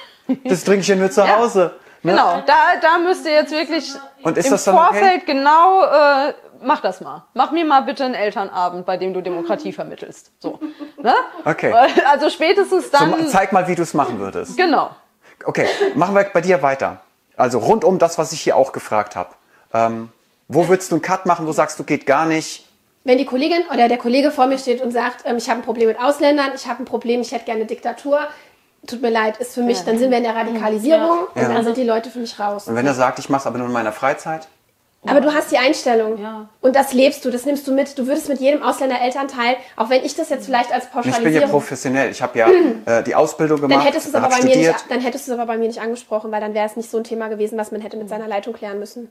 Das trinke ich ja nur zu ja, Hause. Ne? Genau, da, da müsst ihr jetzt wirklich und ist im das dann Vorfeld okay? genau, äh, mach das mal. Mach mir mal bitte einen Elternabend, bei dem du Demokratie vermittelst. So, ne? Okay. Also spätestens dann. So, zeig mal, wie du es machen würdest. Genau. Okay, machen wir bei dir weiter. Also rund um das, was ich hier auch gefragt habe. Ähm, Wo würdest du einen Cut machen, wo sagst du, geht gar nicht? Wenn die Kollegin oder der Kollege vor mir steht und sagt, ähm, ich habe ein Problem mit Ausländern, ich habe ein Problem, ich hätte gerne Diktatur, tut mir leid, ist für mich, ja. dann sind wir in der Radikalisierung ja. und ja. dann sind die Leute für mich raus. Und wenn er sagt, ich mache es aber nur in meiner Freizeit? Aber du hast die Einstellung ja. und das lebst du, das nimmst du mit. Du würdest mit jedem Ausländer-Elternteil, auch wenn ich das jetzt vielleicht als Pauschalisierung... Ich bin ja professionell, ich habe ja äh, die Ausbildung gemacht, dann hättest, es aber bei mir nicht, dann hättest du es aber bei mir nicht angesprochen, weil dann wäre es nicht so ein Thema gewesen, was man hätte mit seiner Leitung klären müssen.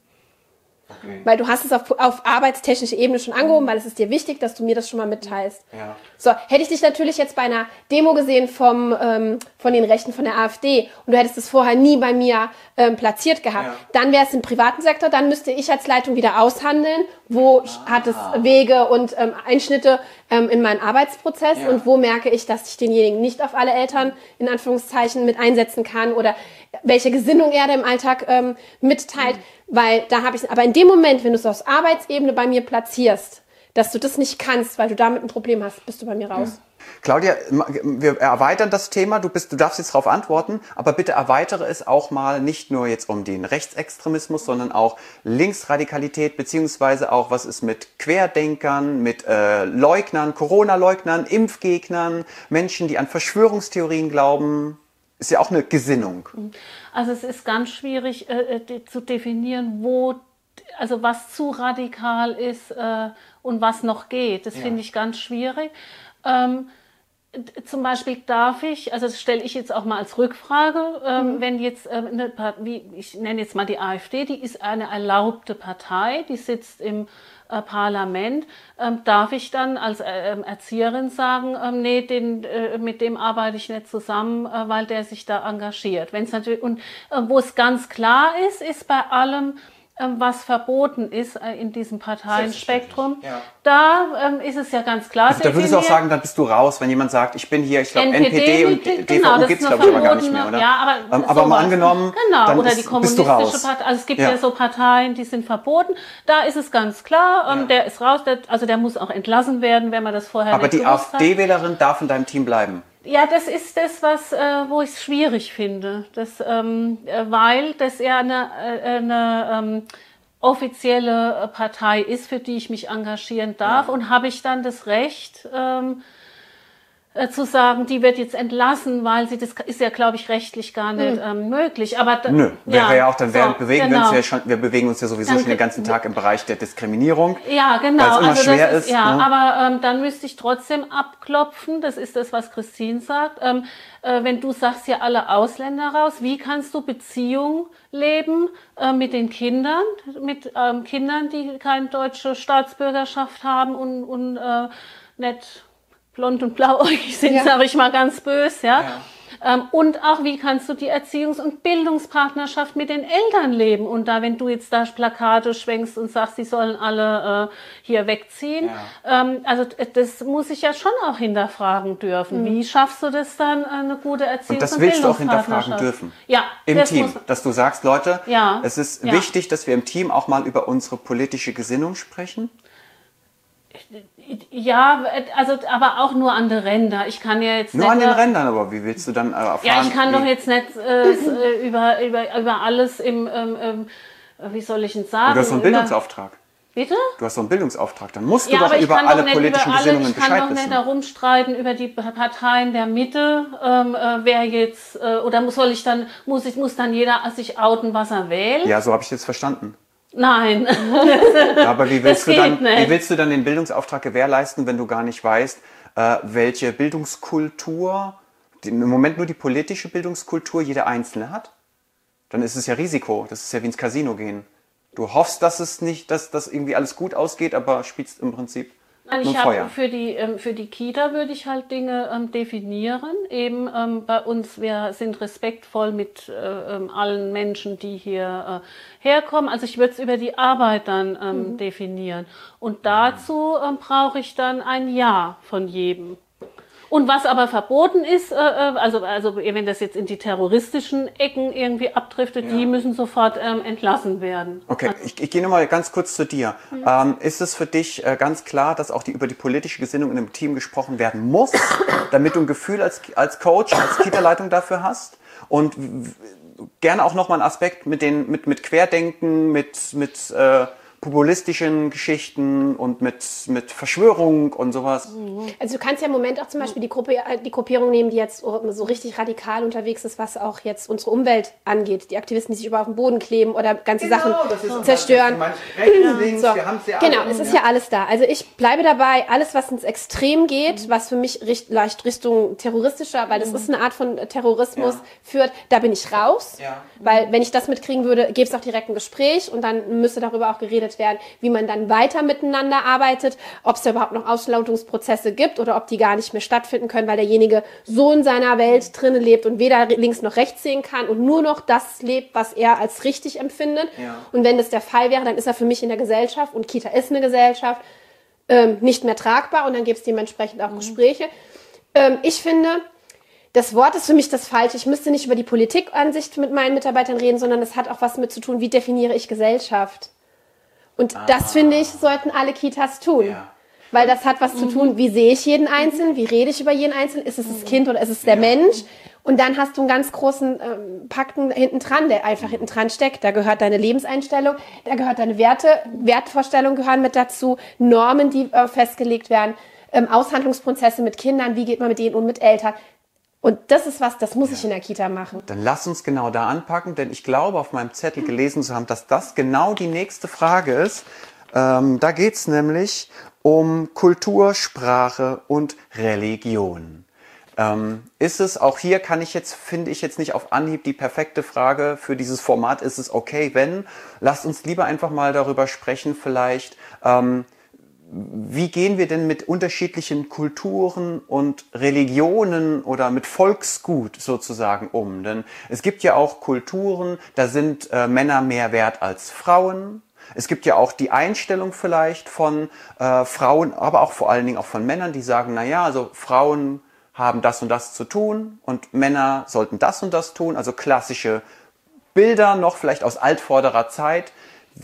Okay. Weil du hast es auf, auf arbeitstechnischer Ebene schon angehoben, weil es ist dir wichtig, dass du mir das schon mal mitteilst. Ja. So, hätte ich dich natürlich jetzt bei einer Demo gesehen vom, ähm, von den Rechten von der AfD und du hättest es vorher nie bei mir ähm, platziert gehabt, ja. dann wäre es im privaten Sektor, dann müsste ich als Leitung wieder aushandeln, wo ah. hat es Wege und ähm, Einschnitte ähm, in meinen Arbeitsprozess ja. und wo merke ich, dass ich denjenigen nicht auf alle Eltern in Anführungszeichen mit einsetzen kann oder welche Gesinnung er im Alltag ähm, mitteilt. Mhm. Weil da habe ich, aber in dem Moment, wenn du es aus Arbeitsebene bei mir platzierst, dass du das nicht kannst, weil du damit ein Problem hast, bist du bei mir raus. Ja. Claudia, wir erweitern das Thema, du bist, du darfst jetzt darauf antworten, aber bitte erweitere es auch mal nicht nur jetzt um den Rechtsextremismus, sondern auch Linksradikalität, beziehungsweise auch, was ist mit Querdenkern, mit äh, Leugnern, Corona-Leugnern, Impfgegnern, Menschen, die an Verschwörungstheorien glauben. Ist ja auch eine Gesinnung. Also es ist ganz schwierig äh, de- zu definieren, wo, also was zu radikal ist äh, und was noch geht. Das ja. finde ich ganz schwierig. Ähm, zum Beispiel darf ich, also das stelle ich jetzt auch mal als Rückfrage, ähm, mhm. wenn jetzt ähm, eine Part- wie ich nenne jetzt mal die AfD, die ist eine erlaubte Partei, die sitzt im äh, Parlament, ähm, darf ich dann als äh, Erzieherin sagen, ähm, nee, den, äh, mit dem arbeite ich nicht zusammen, äh, weil der sich da engagiert. Wenn's natürlich, und äh, wo es ganz klar ist, ist bei allem, was verboten ist in diesem Parteienspektrum, ja. da ähm, ist es ja ganz klar. Also da würdest du auch sagen, dann bist du raus, wenn jemand sagt, ich bin hier, ich glaube N P D und D V U genau, gibt es glaube ich aber gar nicht mehr, oder? Ja, aber ähm, aber mal angenommen, genau, dann oder ist, die kommunistische Partei, also es gibt ja. ja so Parteien, die sind verboten, da ist es ganz klar, ähm, ja. der ist raus, der, also der muss auch entlassen werden, wenn man das vorher aber nicht die AfD-Wählerin darf in deinem Team bleiben? Ja, das ist das, was, äh, wo ich es schwierig finde, das, ähm, weil das ja eine, äh, eine ähm, offizielle Partei ist, für die ich mich engagieren darf, ja. und habe ich dann das Recht, ähm, äh, zu sagen, die wird jetzt entlassen, weil sie, das ist ja, glaube ich, rechtlich gar nicht mhm. ähm, möglich. Aber da, Nö, wäre ja, ja auch, dann während so, bewegen genau. wir uns ja schon, wir bewegen uns ja sowieso dann, schon den ganzen Tag im Bereich der Diskriminierung. Ja, genau. Weil es immer also schwer das ist, ist. Ja, ne? aber ähm, dann müsste ich trotzdem abklopfen, das ist das, was Christine sagt. Ähm, äh, wenn du sagst ja alle Ausländer raus, wie kannst du Beziehung leben äh, mit den Kindern, mit ähm, Kindern, die keine deutsche Staatsbürgerschaft haben und, und äh, nicht blond und blauäugig sind, ja. sage ich mal ganz böse, ja. ja. Ähm, und auch, wie kannst du die Erziehungs- und Bildungspartnerschaft mit den Eltern leben? Und da, wenn du jetzt da Plakate schwenkst und sagst, die sollen alle äh, hier wegziehen, ja. ähm, also das muss ich ja schon auch hinterfragen dürfen. Mhm. Wie schaffst du das dann, eine gute Erziehungs- und, und das willst du auch hinterfragen dürfen? Ja. Im Team, muss, dass du sagst, Leute, ja, es ist ja. wichtig, dass wir im Team auch mal über unsere politische Gesinnung sprechen. Ja, also aber auch nur an den Rändern. Ich kann ja jetzt nur nicht an den Rändern, aber wie willst du dann äh, erfahren? Ja, ich kann wie? doch jetzt nicht äh, über, über, über alles im, ähm, ähm, wie soll ich denn sagen? Du hast so einen Bildungsauftrag. Bitte? Du hast so einen Bildungsauftrag. Dann musst du ja, doch über alle doch politischen über alle, Gesinnungen Bescheid wissen. Ich kann doch nicht darum streiten über die Parteien der Mitte, ähm, äh, wer jetzt, äh, oder muss, soll ich dann, muss, ich, muss dann jeder sich outen, was er wählt? Ja, so habe ich jetzt verstanden. Nein. Aber wie willst, du dann, wie willst du dann den Bildungsauftrag gewährleisten, wenn du gar nicht weißt, äh, welche Bildungskultur, die, im Moment nur die politische Bildungskultur jeder Einzelne hat? Dann ist es ja Risiko. Das ist ja wie ins Casino gehen. Du hoffst, dass es nicht, dass das irgendwie alles gut ausgeht, aber spielst im Prinzip Nein, ich habe für die ähm, für die Kita würde ich halt Dinge ähm, definieren. Eben ähm, bei uns, wir sind respektvoll mit äh, ähm, allen Menschen, die hier äh, herkommen. Also ich würde es über die Arbeit dann ähm, mhm. definieren. Und dazu ähm, brauche ich dann ein Ja von jedem. Und was aber verboten ist, äh, also, also wenn das jetzt in die terroristischen Ecken irgendwie abdriftet, ja. die müssen sofort ähm, entlassen werden. Okay, ich, ich gehe nochmal ganz kurz zu dir. Mhm. Ähm, ist es für dich äh, ganz klar, dass auch die, über die politische Gesinnung in einem Team gesprochen werden muss, damit du ein Gefühl als, als Coach, als Kita-Leitung dafür hast? Und gerne auch nochmal einen Aspekt mit, den, mit, mit Querdenken, mit... mit äh, populistischen Geschichten und mit, mit Verschwörung und sowas. Also du kannst ja im Moment auch zum Beispiel die, Gruppe, die Gruppierung nehmen, die jetzt so richtig radikal unterwegs ist, was auch jetzt unsere Umwelt angeht. Die Aktivisten, die sich überall auf den Boden kleben oder ganze genau, Sachen das ist zerstören. Das rechts, links, so. Wir haben's ja genau, es ist ja. ja alles da. Also ich bleibe dabei, alles was ins Extrem geht, mhm. was für mich richt, leicht Richtung terroristischer, weil das mhm. ist eine Art von Terrorismus, ja. führt, da bin ich raus. Ja. Weil wenn ich das mitkriegen würde, gäbe es auch direkt ein Gespräch und dann müsste darüber auch geredet werden, wie man dann weiter miteinander arbeitet, ob es da überhaupt noch Auslautungsprozesse gibt oder ob die gar nicht mehr stattfinden können, weil derjenige so in seiner Welt drinnen lebt und weder links noch rechts sehen kann und nur noch das lebt, was er als richtig empfindet. Ja. Und wenn das der Fall wäre, dann ist er für mich in der Gesellschaft, und Kita ist eine Gesellschaft, ähm, nicht mehr tragbar, und dann gibt es dementsprechend auch mhm. Gespräche. Ähm, ich finde, das Wort ist für mich das Falsche. Ich müsste nicht über die Politikansicht mit meinen Mitarbeitern reden, sondern es hat auch was mit zu tun, wie definiere ich Gesellschaft. Und ah. das, finde ich, sollten alle Kitas tun. Ja. Weil das hat was mhm. zu tun, wie sehe ich jeden Einzelnen, wie rede ich über jeden Einzelnen, ist es das Kind oder ist es der ja. Mensch? Und dann hast du einen ganz großen ähm, Pakten hinten dran, der einfach hinten dran steckt. Da gehört deine Lebenseinstellung, da gehört deine Werte, Wertvorstellungen gehören mit dazu, Normen, die äh, festgelegt werden, ähm, Aushandlungsprozesse mit Kindern, wie geht man mit denen um, mit Eltern. Und das ist was, das muss ja. ich in der Kita machen. Dann lass uns genau da anpacken, denn ich glaube, auf meinem Zettel gelesen zu haben, dass das genau die nächste Frage ist. Ähm, da geht's nämlich um Kultur, Sprache und Religion. Ähm, ist es, auch hier kann ich jetzt, finde ich jetzt nicht auf Anhieb die perfekte Frage für dieses Format, ist es okay, wenn? Lasst uns lieber einfach mal darüber sprechen, vielleicht, ähm, wie gehen wir denn mit unterschiedlichen Kulturen und Religionen oder mit Volksgut sozusagen um? Denn es gibt ja auch Kulturen, da sind äh, Männer mehr wert als Frauen. Es gibt ja auch die Einstellung vielleicht von äh, Frauen, aber auch vor allen Dingen auch von Männern, die sagen, na ja, also Frauen haben das und das zu tun und Männer sollten das und das tun. Also klassische Bilder noch vielleicht aus altvorderer Zeit.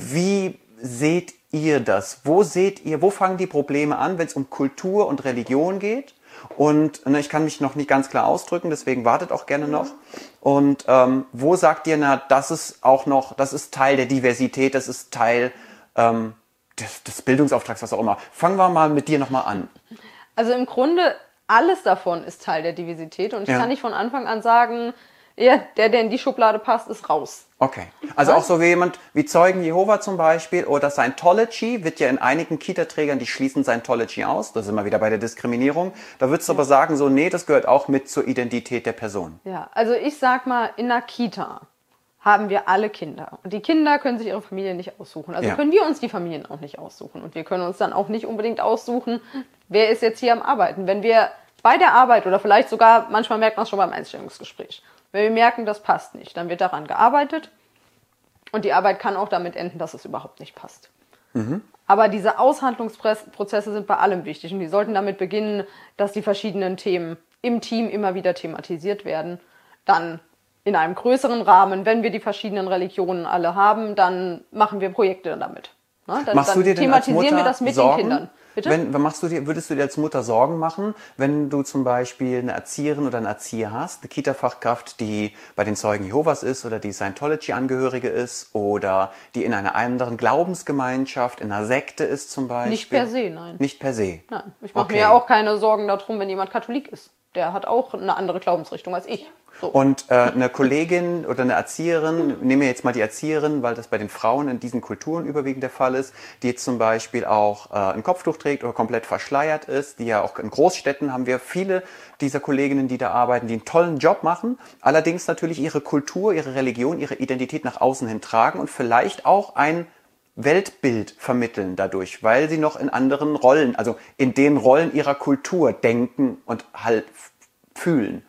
Wie seht ihr das? Wo seht ihr, wo fangen die Probleme an, wenn es um Kultur und Religion geht? Und ne, ich kann mich noch nicht ganz klar ausdrücken, deswegen wartet auch gerne noch. Und ähm, wo sagt ihr, na, das ist auch noch, das ist Teil der Diversität, das ist Teil ähm, des, des Bildungsauftrags, was auch immer. Fangen wir mal mit dir nochmal an. Also im Grunde alles davon ist Teil der Diversität und ich Ja. kann nicht von Anfang an sagen, ja, der, der in die Schublade passt, ist raus. Okay. Also auch so wie jemand wie Zeugen Jehova zum Beispiel oder Scientology wird ja in einigen Kita-Trägern, die schließen Scientology aus. Da sind wir wieder bei der Diskriminierung. Da würdest du aber sagen, so, nee, das gehört auch mit zur Identität der Person. Ja, also ich sag mal, in der Kita haben wir alle Kinder. Und die Kinder können sich ihre Familie nicht aussuchen. Also Ja. können wir uns die Familien auch nicht aussuchen. Und wir können uns dann auch nicht unbedingt aussuchen, wer ist jetzt hier am Arbeiten. Wenn wir bei der Arbeit oder vielleicht sogar, manchmal merkt man es schon beim Einstellungsgespräch, wenn wir merken, das passt nicht, dann wird daran gearbeitet. Und die Arbeit kann auch damit enden, dass es überhaupt nicht passt. Mhm. Aber diese Aushandlungsprozesse sind bei allem wichtig. Und die sollten damit beginnen, dass die verschiedenen Themen im Team immer wieder thematisiert werden. Dann in einem größeren Rahmen, wenn wir die verschiedenen Religionen alle haben, dann machen wir Projekte damit. Na, dann Machst dann du dir denn als thematisieren Mutter wir das mit Sorgen? den Kindern. Bitte? Wenn, wenn machst du dir, würdest du dir als Mutter Sorgen machen, wenn du zum Beispiel eine Erzieherin oder einen Erzieher hast, eine Kita-Fachkraft, die bei den Zeugen Jehovas ist oder die Scientology-Angehörige ist oder die in einer anderen Glaubensgemeinschaft, in einer Sekte ist zum Beispiel? Nicht per se, nein. Nicht per se? Nein, ich mache Okay. mir ja auch keine Sorgen darum, wenn jemand Katholik ist. Der hat auch eine andere Glaubensrichtung als ich. So. Und äh, eine Kollegin oder eine Erzieherin, nehmen wir jetzt mal die Erzieherin, weil das bei den Frauen in diesen Kulturen überwiegend der Fall ist, die jetzt zum Beispiel auch äh, ein Kopftuch trägt oder komplett verschleiert ist, die ja auch in Großstädten haben wir viele dieser Kolleginnen, die da arbeiten, die einen tollen Job machen, allerdings natürlich ihre Kultur, ihre Religion, ihre Identität nach außen hin tragen und vielleicht auch ein Weltbild vermitteln dadurch, weil sie noch in anderen Rollen, also in den Rollen ihrer Kultur denken und halt f- fühlen.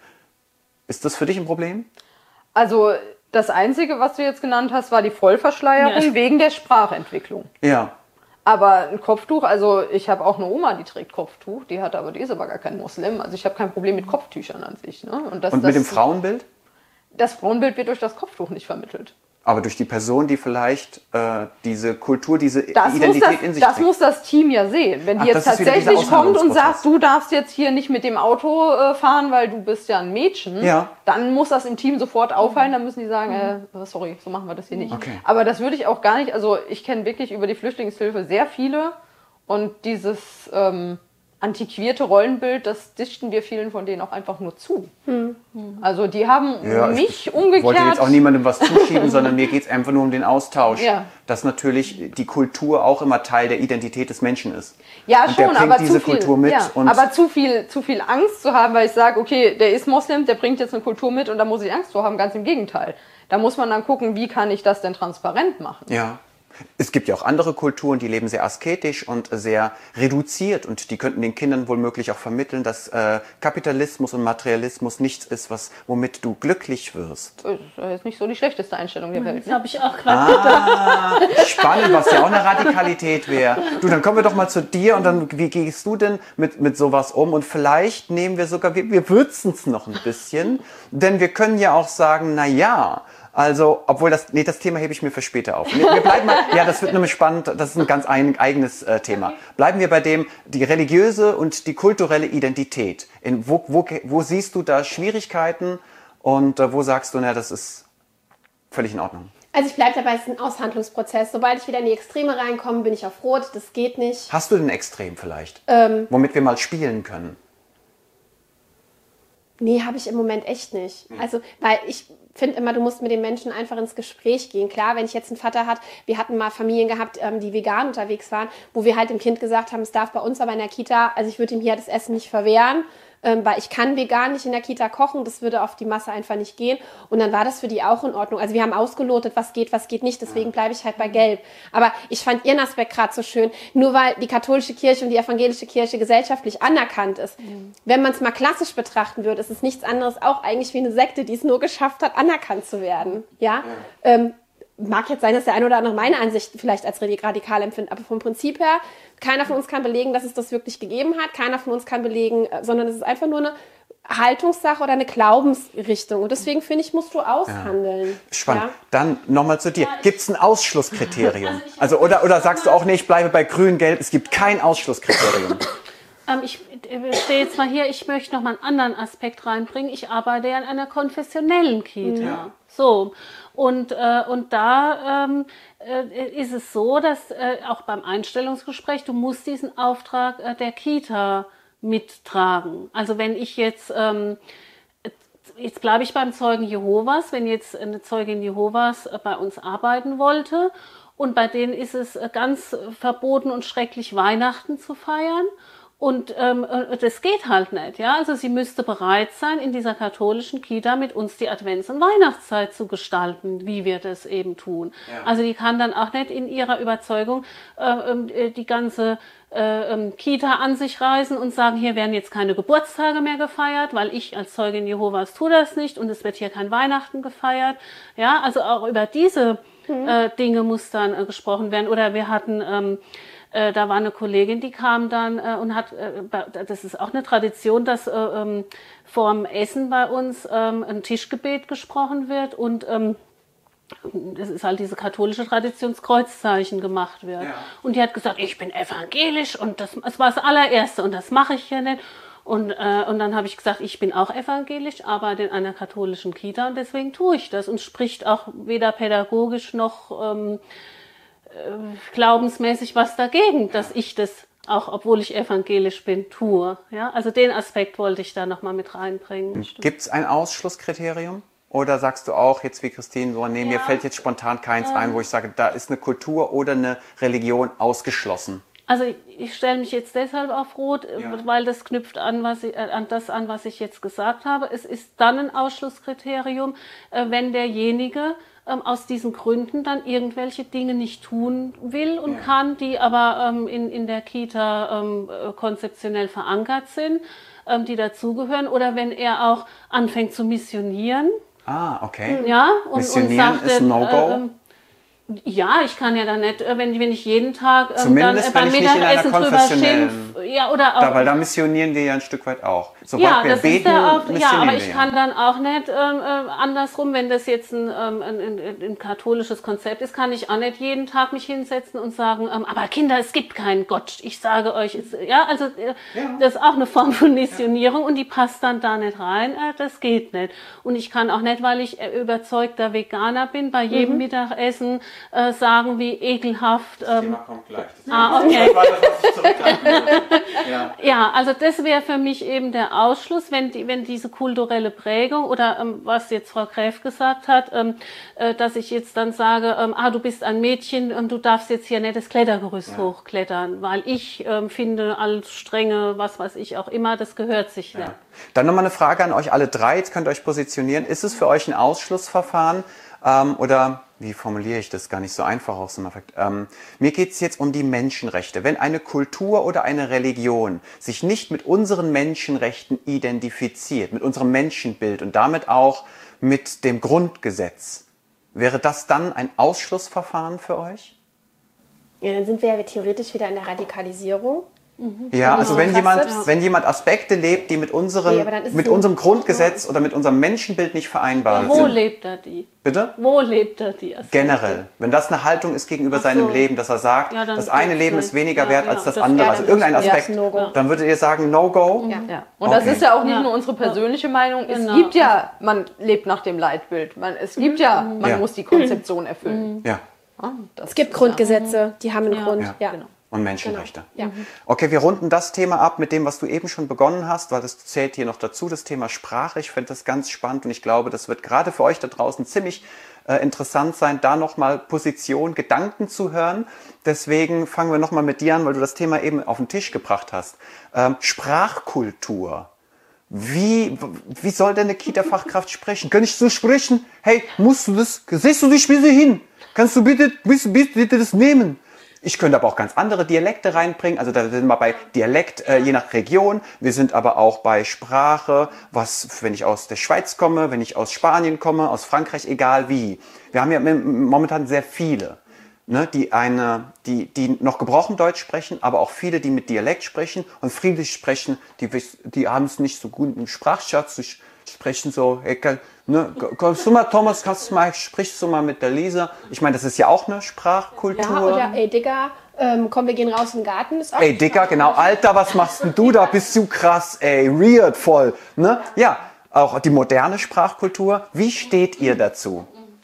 Ist das für dich ein Problem? Also das Einzige, was du jetzt genannt hast, war die Vollverschleierung Ja. wegen der Sprachentwicklung. Ja. Aber ein Kopftuch, also ich habe auch eine Oma, die trägt Kopftuch, die hat aber, die ist aber gar kein Muslim. Also ich habe kein Problem mit Kopftüchern an sich. Ne? Und, das, Und mit das, dem Frauenbild? Das Frauenbild wird durch das Kopftuch nicht vermittelt. Aber durch die Person, die vielleicht äh, diese Kultur, diese Das, muss Identität das, in sich das trägt. muss das Team ja sehen. Wenn die Ach, jetzt das ist wieder dieser tatsächlich kommt und sagt, Aushandlungsprozess. du darfst jetzt hier nicht mit dem Auto äh, fahren, weil du bist ja ein Mädchen, Ja. dann muss das im Team sofort auffallen. Dann müssen die sagen, äh, sorry, so machen wir das hier nicht. Okay. Aber das würde ich auch gar nicht, also ich kenne wirklich über die Flüchtlingshilfe sehr viele und dieses ähm, antiquierte Rollenbild, das dichten wir vielen von denen auch einfach nur zu. Also die haben Ja, mich ich umgekehrt... wollte jetzt auch niemandem was zuschieben, sondern mir geht es einfach nur um den Austausch. Ja. Dass natürlich die Kultur auch immer Teil der Identität des Menschen ist. Ja, Und der schon, bringt aber diese zu viel, Kultur mit ja, und- aber zu viel, zu viel Angst zu haben, weil ich sage, okay, der ist Moslem, der bringt jetzt eine Kultur mit und da muss ich Angst vor haben, ganz im Gegenteil. Da muss man dann gucken, wie kann ich das denn transparent machen? Ja. Es gibt ja auch andere Kulturen, die leben sehr asketisch und sehr reduziert und die könnten den Kindern wohl möglich auch vermitteln, dass äh, Kapitalismus und Materialismus nichts ist, was, womit du glücklich wirst. Das ist jetzt nicht so die schlechteste Einstellung der Welt. Das habe ich auch gerade Ah, spannend, was ja auch eine Radikalität wäre. Du, dann kommen wir doch mal zu dir und dann, wie gehst du denn mit, mit sowas um? Und vielleicht nehmen wir sogar, wir, wir würzen es noch ein bisschen, denn wir können ja auch sagen, na ja, also, obwohl das, nee, das Thema hebe ich mir für später auf. Wir, wir bleiben mal, ja, das wird nämlich spannend, das ist ein ganz ein, eigenes äh, Thema. Bleiben wir bei dem, die religiöse und die kulturelle Identität. In, wo, wo, wo siehst du da Schwierigkeiten und äh, wo sagst du, na, das ist völlig in Ordnung? Also ich bleibe dabei, es ist ein Aushandlungsprozess. Sobald ich wieder in die Extreme reinkomme, bin ich auf Rot. Das geht nicht. Hast du denn Extrem vielleicht? Ähm, Womit wir mal spielen können? Nee, habe ich im Moment echt nicht. Also, weil ich finde immer, du musst mit den Menschen einfach ins Gespräch gehen. Klar, wenn ich jetzt einen Vater hat, wir hatten mal Familien gehabt, ähm, die vegan unterwegs waren, wo wir halt dem Kind gesagt haben, es darf bei uns aber in der Kita, also ich würde ihm hier das Essen nicht verwehren, ähm, weil ich kann vegan nicht in der Kita kochen, das würde auf die Masse einfach nicht gehen. Und dann war das für die auch in Ordnung. Also wir haben ausgelotet, was geht, was geht nicht, deswegen bleibe ich halt bei Gelb. Aber ich fand Ihren Aspekt gerade so schön, nur weil die katholische Kirche und die evangelische Kirche gesellschaftlich anerkannt ist. Mhm. Wenn man es mal klassisch betrachten würde, ist es nichts anderes auch eigentlich wie eine Sekte, die es nur geschafft hat, anerkannt zu werden. Ja, ja. Ähm, mag jetzt sein, dass der eine oder andere meine Ansicht vielleicht als radikal empfindet, aber vom Prinzip her, keiner von uns kann belegen, dass es das wirklich gegeben hat, keiner von uns kann belegen, sondern es ist einfach nur eine Haltungssache oder eine Glaubensrichtung. Und deswegen, finde ich, musst du aushandeln. Ja. Spannend. Ja? Dann nochmal zu dir. Gibt es ein Ausschlusskriterium? Also, oder, oder sagst du auch, nee, ich bleibe bei grün-gelb, es gibt kein Ausschlusskriterium? Ähm, ich stehe jetzt mal hier, ich möchte noch mal einen anderen Aspekt reinbringen. Ich arbeite ja in einer konfessionellen Kita. Ja. So. Und, äh, und da ähm, äh, ist es so, dass äh, auch beim Einstellungsgespräch, du musst diesen Auftrag äh, der Kita mittragen. Also wenn ich jetzt, ähm, jetzt bleibe ich beim Zeugen Jehovas, wenn jetzt eine Zeugin Jehovas bei uns arbeiten wollte und bei denen ist es ganz verboten und schrecklich, Weihnachten zu feiern. Und ähm, das geht halt nicht, ja. Also sie müsste bereit sein, in dieser katholischen Kita mit uns die Advents- und Weihnachtszeit zu gestalten, wie wir das eben tun. Ja. Also die kann dann auch nicht in ihrer Überzeugung äh, die ganze äh, Kita an sich reißen und sagen, hier werden jetzt keine Geburtstage mehr gefeiert, weil ich als Zeugin Jehovas tue das nicht und es wird hier kein Weihnachten gefeiert. Ja, also auch über diese mhm. äh, Dinge muss dann äh, gesprochen werden. Oder wir hatten ähm, Äh, da war eine Kollegin, die kam dann äh, und hat, äh, das ist auch eine Tradition, dass äh, ähm, vorm Essen bei uns ähm, ein Tischgebet gesprochen wird und ähm, das ist halt diese katholische Tradition, das Kreuzzeichen gemacht wird. Ja. Und die hat gesagt, ich bin evangelisch und das, das war das allererste und das mache ich hier nicht. Und, äh, und dann habe ich gesagt, ich bin auch evangelisch, arbeite in einer katholischen Kita und deswegen tue ich das und spricht auch weder pädagogisch noch ähm, glaubensmäßig was dagegen, dass ich das, auch obwohl ich evangelisch bin, tue. Ja, also den Aspekt wollte ich da nochmal mit reinbringen. Gibt es ein Ausschlusskriterium? Oder sagst du auch jetzt wie Christine, so, nee, ja, mir fällt jetzt spontan keins ähm, ein, wo ich sage, da ist eine Kultur oder eine Religion ausgeschlossen? Also ich, ich stelle mich jetzt deshalb auf Rot, ja. weil das knüpft an, was ich, äh, an das an, was ich jetzt gesagt habe. Es ist dann ein Ausschlusskriterium, äh, wenn derjenige ähm, aus diesen Gründen dann irgendwelche Dinge nicht tun will und ja. kann, die aber ähm, in, in der Kita ähm, konzeptionell verankert sind, ähm, die dazugehören. Oder wenn er auch anfängt zu missionieren. Ah, okay. Ja, und, Missionieren und sagt, ist ein No-Go? Äh, ähm, Ja, ich kann ja dann nicht, wenn, wenn ich jeden Tag ähm, Zumindest, dann wenn beim ich nicht in einer Mittagessen drüber konfessionellen, schimpf. Ja, oder auch, da, weil da missionieren wir ja ein Stück weit auch. Sobald ja, wir das beten, ist der auch, missionieren ja, aber wir ich ja. kann dann auch nicht ähm, äh, andersrum, wenn das jetzt ein, ähm, ein, ein, ein katholisches Konzept ist, kann ich auch nicht jeden Tag mich hinsetzen und sagen, ähm, aber Kinder, es gibt keinen Gott. Ich sage euch, es, ja, also äh, ja. das ist auch eine Form von Missionierung ja. und die passt dann da nicht rein. Äh, das geht nicht. Und ich kann auch nicht, weil ich äh, überzeugter Veganer bin, bei jedem mhm. Mittagessen äh, sagen, wie ekelhaft. Das Thema kommt gleich. Das ah, okay. war das, was ich zurückhalten würde. Ja. ja, also das wäre für mich eben der Ausschluss, wenn die, wenn diese kulturelle Prägung oder ähm, was jetzt Frau Gräf gesagt hat, ähm, äh, dass ich jetzt dann sage, ähm, ah, du bist ein Mädchen und du darfst jetzt hier nicht das Klettergerüst ja. hochklettern, weil ich ähm, finde, alles strenge, was weiß ich auch immer, das gehört sich nicht. Ja. Dann nochmal eine Frage an euch alle drei, jetzt könnt ihr euch positionieren. Ist es für euch ein Ausschlussverfahren ähm, oder wie formuliere ich das, gar nicht so einfach aus dem Affekt. Ähm, mir geht es jetzt um die Menschenrechte. Wenn eine Kultur oder eine Religion sich nicht mit unseren Menschenrechten identifiziert, mit unserem Menschenbild und damit auch mit dem Grundgesetz, wäre das dann ein Ausschlussverfahren für euch? Ja, dann sind wir ja theoretisch wieder in der Radikalisierung. Mhm. Ja, also wenn jemand, wenn jemand Aspekte lebt, die mit unserem, nee, mit unserem Grundgesetz oder mit unserem Menschenbild nicht vereinbar ja, wo sind. Wo lebt er die? Bitte? Wo lebt er die Aspekte? Generell. Wenn das eine Haltung ist gegenüber so. seinem Leben, dass er sagt, ja, das eine Leben ist weniger ja, wert ja, als das, das andere, ja, also irgendein Aspekt, no dann würdet ihr sagen, No-Go? Ja. Ja. Und okay. das ist ja auch nicht nur unsere persönliche Meinung. Es genau. gibt ja, man lebt nach dem Leitbild. Man, es gibt ja, man ja. muss die Konzeption erfüllen. Ja. Ah, es gibt Grundgesetze, die haben einen Grund. Ja. Genau. Und Menschenrechte. Genau. Ja. Okay, wir runden das Thema ab mit dem, was du eben schon begonnen hast, weil das zählt hier noch dazu, das Thema Sprache. Ich finde das ganz spannend und ich glaube, das wird gerade für euch da draußen ziemlich äh, interessant sein, da nochmal Position, Gedanken zu hören. Deswegen fangen wir nochmal mit dir an, weil du das Thema eben auf den Tisch gebracht hast. Ähm, Sprachkultur. Wie, wie soll denn eine Kita-Fachkraft sprechen? Kann ich so sprechen? Hey, musst du das, siehst du dich bitte hin? Kannst du bitte, bitte, bitte das nehmen? Ich könnte aber auch ganz andere Dialekte reinbringen. Also da sind wir bei Dialekt, äh, je nach Region. Wir sind aber auch bei Sprache, was, wenn ich aus der Schweiz komme, wenn ich aus Spanien komme, aus Frankreich, egal wie. Wir haben ja momentan sehr viele, ne, die eine, die, die noch gebrochen Deutsch sprechen, aber auch viele, die mit Dialekt sprechen und Friedrich sprechen, die, die haben es nicht so gut im Sprachschatz, die sprechen so, hey, ne, kommst du mal, Thomas, kannst du mal, sprichst du mal mit der Lisa? Ich meine, das ist ja auch eine Sprachkultur. Ja, oder ey, Digga, ähm, komm, wir gehen raus in den Garten. Ist auch ey, Digga, genau, Alter, was machst denn du da? Bist du krass, ey, weird, voll, ne? Ja, auch die moderne Sprachkultur, wie steht ihr dazu?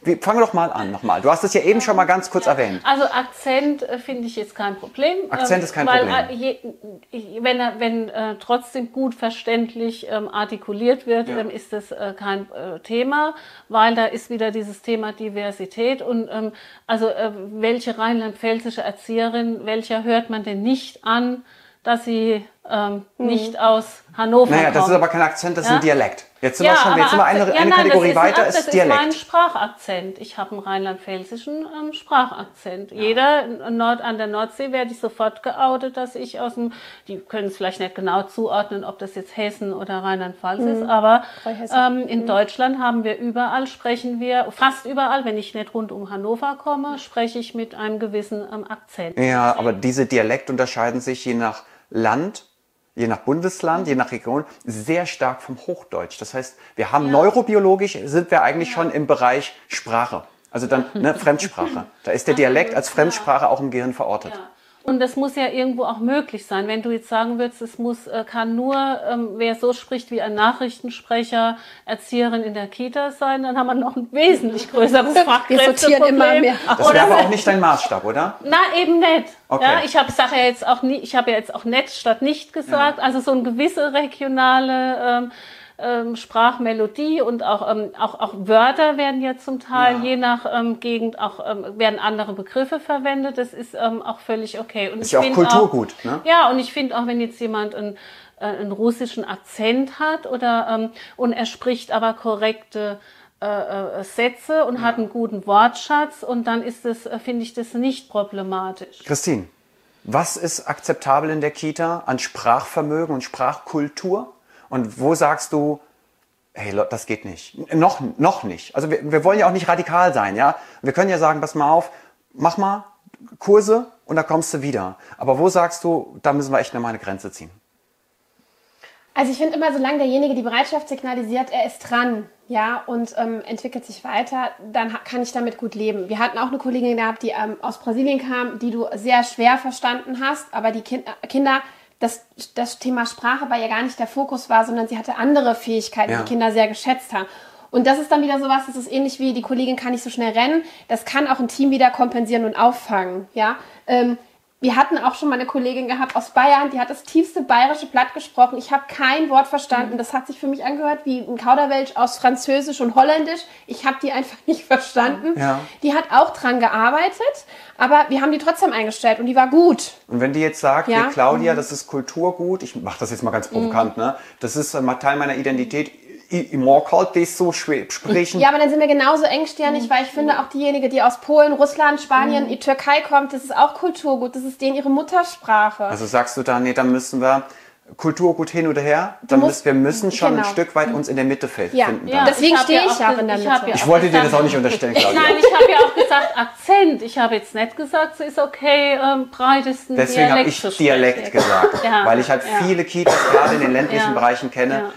Wir fangen doch mal an, nochmal. Du hast es ja eben schon mal ganz kurz erwähnt. Also Akzent äh, finde ich jetzt kein Problem. Akzent ist kein weil, Problem. Äh, je, wenn er, wenn äh, trotzdem gut verständlich ähm, artikuliert wird, Ja. ähm, ist das äh, kein äh, Thema, weil da ist wieder dieses Thema Diversität und ähm, also äh, welche rheinland-pfälzische Erzieherin, welcher hört man denn nicht an, dass sie ähm, nicht aus Hannover Naja, kommt. das ist aber kein Akzent, das ist Ja? ein Dialekt. Jetzt sind wir schon, jetzt sind wir eine, Akzent- ja, eine nein, Kategorie das ist weiter, ein, ist das Dialekt. ist mein Sprachakzent. Ich habe einen rheinland-pfälzischen ähm, Sprachakzent. Jeder Nord, an der Nordsee werde ich sofort geoutet, dass ich aus dem, die können es vielleicht nicht genau zuordnen, ob das jetzt Hessen oder Rheinland-Pfalz Mhm. ist, aber Hessen. ähm, in Deutschland haben wir überall, sprechen wir, fast überall, wenn ich nicht rund um Hannover komme, spreche ich mit einem gewissen ähm, Akzent. Ja, aber diese Dialekte unterscheiden sich je nach Land, je nach Bundesland, je nach Region sehr stark vom Hochdeutsch. Das heißt, wir haben neurobiologisch, sind wir eigentlich schon im Bereich Sprache. Also dann ne, Fremdsprache. Da ist der Dialekt als Fremdsprache auch im Gehirn verortet. Ja. Und das muss ja irgendwo auch möglich sein. Wenn du jetzt sagen würdest, es muss, äh, kann nur, ähm, wer so spricht wie ein Nachrichtensprecher, Erzieherin in der Kita sein, dann haben wir noch ein wesentlich größeres Wir Fachkräfteproblem. sortieren immer mehr. Das wäre aber auch nicht dein Maßstab, oder? Na, eben nicht. Okay. Ja, ich habe Sache ja jetzt auch nie, ich habe ja jetzt auch nett statt nicht gesagt. Also so eine gewisse regionale ähm, ähm, Sprachmelodie und auch, ähm, auch auch Wörter werden ja zum Teil Ja. je nach ähm, Gegend auch ähm, werden andere Begriffe verwendet. Das ist ähm, auch völlig okay. Und Ist ich ja auch find Kulturgut, ne? Ja, und ich finde auch, wenn jetzt jemand einen, äh, einen russischen Akzent hat oder ähm, und er spricht aber korrekte äh, äh, Sätze und hat einen guten Wortschatz und dann ist das, äh, finde ich das nicht problematisch. Christine, was ist akzeptabel in der Kita an Sprachvermögen und Sprachkultur? Und wo sagst du, hey, Leute, das geht nicht. Noch, noch nicht. Also wir, wir wollen ja auch nicht radikal sein, ja. Wir können ja sagen, pass mal auf, mach mal Kurse und da kommst du wieder. Aber wo sagst du, da müssen wir echt nochmal eine Grenze ziehen? Also ich finde immer, solange derjenige die Bereitschaft signalisiert, er ist dran, ja, und ähm, entwickelt sich weiter, dann ha- kann ich damit gut leben. Wir hatten auch eine Kollegin gehabt, die ähm, aus Brasilien kam, die du sehr schwer verstanden hast, aber die kind- äh, Kinder, das, das Thema Sprache bei ihr gar nicht der Fokus war, sondern sie hatte andere Fähigkeiten, Ja. die Kinder sehr geschätzt haben. Und das ist dann wieder sowas, das ist ähnlich wie die Kollegin kann nicht so schnell rennen, das kann auch ein Team wieder kompensieren und auffangen, ja. Ähm, Wir hatten auch schon mal eine Kollegin gehabt aus Bayern, die hat das tiefste bayerische Blatt gesprochen. Ich habe kein Wort verstanden. Das hat sich für mich angehört wie ein Kauderwelsch aus Französisch und Holländisch. Ich habe die einfach nicht verstanden. Ja. Die hat auch dran gearbeitet, aber wir haben die trotzdem eingestellt und die war gut. Und wenn die jetzt sagt, Ja. hey Claudia, das ist Kulturgut, ich mache das jetzt mal ganz provokant, ne? Das ist äh, mal Teil meiner Identität, ich, ich mag halt das so schwer sprechen. Ja, aber dann sind wir genauso engstirnig, weil ich finde, auch diejenige, die aus Polen, Russland, Spanien, die Türkei kommt, das ist auch Kulturgut. Das ist denen ihre Muttersprache. Also sagst du da, nee, dann müssen wir Kulturgut hin oder her, dann musst- müssen, wir müssen schon genau. ein Stück weit uns in der Mitte finden. Ja. dann. Ja. Deswegen hab stehe ja ich ja ge- in der ich hab Mitte. ja Ich auch wollte dir das gesagt- auch nicht unterstellen, Claudia. Nein, ich habe ja auch gesagt Akzent. Ich habe jetzt nicht gesagt, es ist okay, ähm, breitesten Deswegen habe Dialekt ich zu sprechen. Dialekt gesagt, Ja, weil ich halt ja. viele Kitas gerade in den ländlichen Ja. Bereichen kenne. Ja.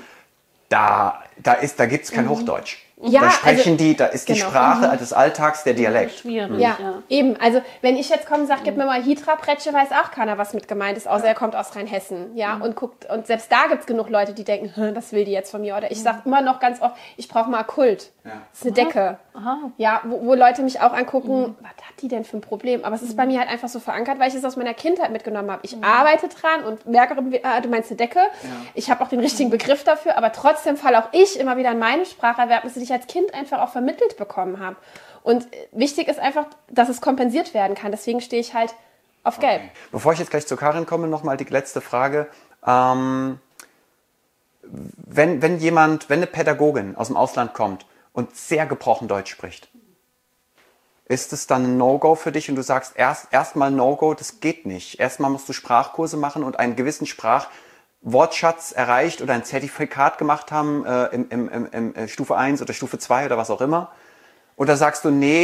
Da, da, ist, da gibt es kein Hochdeutsch. Ja, da sprechen also- die, da ist die genau. Sprache des Alltags der Dialekt. Schwierig, Ja, ja. eben. Also wenn ich jetzt komme und sage, gib mir mal Hitra-Pretsche, weiß auch keiner, was mit gemeint ist, außer er kommt aus Rheinhessen. Ja, und guckt, und selbst da gibt es genug Leute, die denken, "Hm, was will die jetzt von mir? Oder ich sage immer noch ganz oft, ich brauche mal Kult. Ja. Das ist eine Decke. Ja, wo, wo Leute mich auch angucken, was hat die denn für ein Problem? Aber es ist bei mir halt einfach so verankert, weil ich es aus meiner Kindheit mitgenommen habe. Ich arbeite dran und merke, äh, du meinst eine Decke. Ich habe auch den richtigen Begriff dafür, aber trotzdem falle auch ich immer wieder in meine Spracherlebnisse, die ich als Kind einfach auch vermittelt bekommen habe. Und äh, wichtig ist einfach, dass es kompensiert werden kann. Deswegen stehe ich halt auf Gelb. Okay. Bevor ich jetzt gleich zu Karin komme, nochmal die letzte Frage. Ähm, wenn, wenn jemand, wenn eine Pädagogin aus dem Ausland kommt und sehr gebrochen Deutsch spricht, ist es dann ein No-Go für dich und du sagst erst erstmal No-Go, das geht nicht. Erstmal musst du Sprachkurse machen und einen gewissen Sprachwortschatz erreicht oder ein Zertifikat gemacht haben äh, im, im, im, im Stufe eins oder Stufe zwei oder was auch immer. Oder sagst du, nee,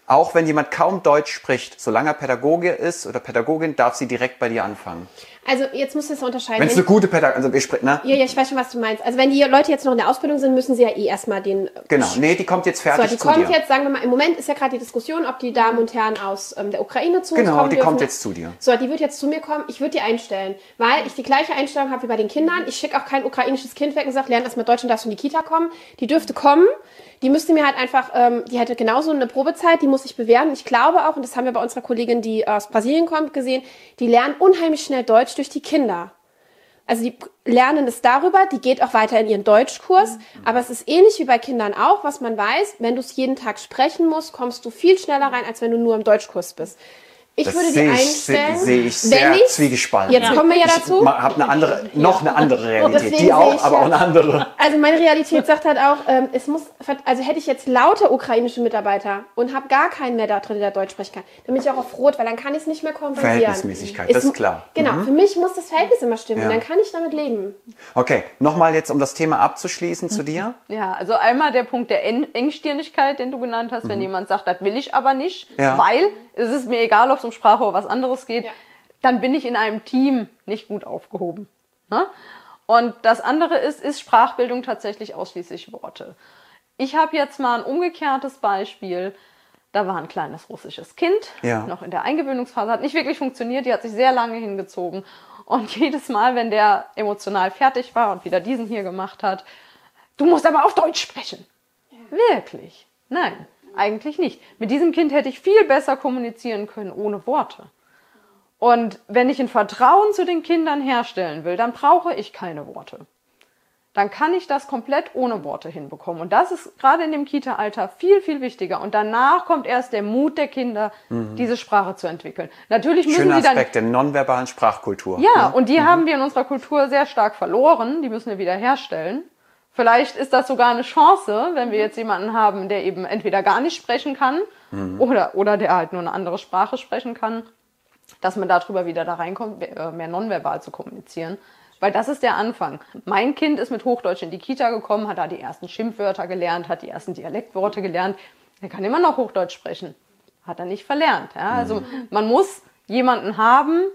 Auch wenn jemand kaum Deutsch spricht, solange er Pädagoge ist oder Pädagogin, darf sie direkt bei dir anfangen. Also jetzt musst du es unterscheiden. Wenn es eine gute Pädagogin, also wir sprechen, ne? Ja, ja, ich weiß schon, was du meinst. Also wenn die Leute jetzt noch in der Ausbildung sind, müssen sie ja eh erstmal den... Genau, nee, die kommt jetzt fertig so, die zu kommt dir. jetzt, sagen wir mal, im Moment ist ja gerade die Diskussion, ob die Damen und Herren aus ähm, der Ukraine zu uns Genau, kommen die dürfen. kommt jetzt zu dir. So, die wird jetzt zu mir kommen. Ich würde die einstellen, weil ich die gleiche Einstellung habe wie bei den Kindern. Ich schicke auch kein ukrainisches Kind weg und sage, lern erstmal Deutsch und darfst du in die Kita kommen. Die dürfte kommen. Die müsste mir halt einfach, ähm, die hätte genauso eine Probezeit, die muss sich bewähren. Ich glaube auch, und das haben wir bei unserer Kollegin, die aus Brasilien kommt, gesehen, die lernen unheimlich schnell Deutsch durch die Kinder. Also die lernen es darüber, die geht auch weiter in ihren Deutschkurs, aber es ist ähnlich wie bei Kindern auch, was man weiß, wenn du es jeden Tag sprechen musst, kommst du viel schneller rein, als wenn du nur im Deutschkurs bist. Ich Das würde die sehe ich, einstellen, sehe ich sehr wenn ich, zwiegespalten. jetzt kommen wir ja dazu. Ich habe eine andere, noch eine andere Realität, Deswegen die sehe auch, ich aber ja- auch eine andere. Also meine Realität sagt halt auch, ähm, es muss, also hätte ich jetzt lauter ukrainische Mitarbeiter und habe gar keinen mehr da drin, der Deutsch sprechen kann, dann bin ich auch auf Rot, weil dann kann ich es nicht mehr kompensieren. Verhältnismäßigkeit, das Es- ist klar. Genau, Mhm. für mich muss das Verhältnis immer stimmen Ja. und dann kann ich damit leben. Okay, nochmal jetzt, um das Thema abzuschließen zu dir. Ja, also einmal der Punkt der En- Engstirnigkeit, den du genannt hast, wenn jemand sagt, das will ich aber nicht, Ja. weil es ist mir egal, ob es um Sprache oder was anderes geht, Ja. dann bin ich in einem Team nicht gut aufgehoben. Ne? Und das andere ist, ist Sprachbildung tatsächlich ausschließlich Worte. Ich habe jetzt mal ein umgekehrtes Beispiel. Da war ein kleines russisches Kind, Ja. noch in der Eingewöhnungsphase, hat nicht wirklich funktioniert, die hat sich sehr lange hingezogen. Und jedes Mal, wenn der emotional fertig war und wieder diesen hier gemacht hat, du musst aber auf Deutsch sprechen. Wirklich? Nein, eigentlich nicht. Mit diesem Kind hätte ich viel besser kommunizieren können ohne Worte. Und wenn ich ein Vertrauen zu den Kindern herstellen will, dann brauche ich keine Worte. Dann kann ich das komplett ohne Worte hinbekommen. Und das ist gerade in dem Kita-Alter viel, viel wichtiger. Und danach kommt erst der Mut der Kinder, diese Sprache zu entwickeln. Natürlich müssen Schöner sie dann... Aspekt der nonverbalen Sprachkultur. Ja, und die haben wir in unserer Kultur sehr stark verloren. Die müssen wir wieder herstellen. Vielleicht ist das sogar eine Chance, wenn wir jetzt jemanden haben, der eben entweder gar nicht sprechen kann oder, oder der halt nur eine andere Sprache sprechen kann, dass man darüber wieder da reinkommt, mehr nonverbal zu kommunizieren. Weil das ist der Anfang. Mein Kind ist mit Hochdeutsch in die Kita gekommen, hat da die ersten Schimpfwörter gelernt, hat die ersten Dialektworte gelernt. Er kann immer noch Hochdeutsch sprechen. Hat er nicht verlernt. Ja? Also man muss jemanden haben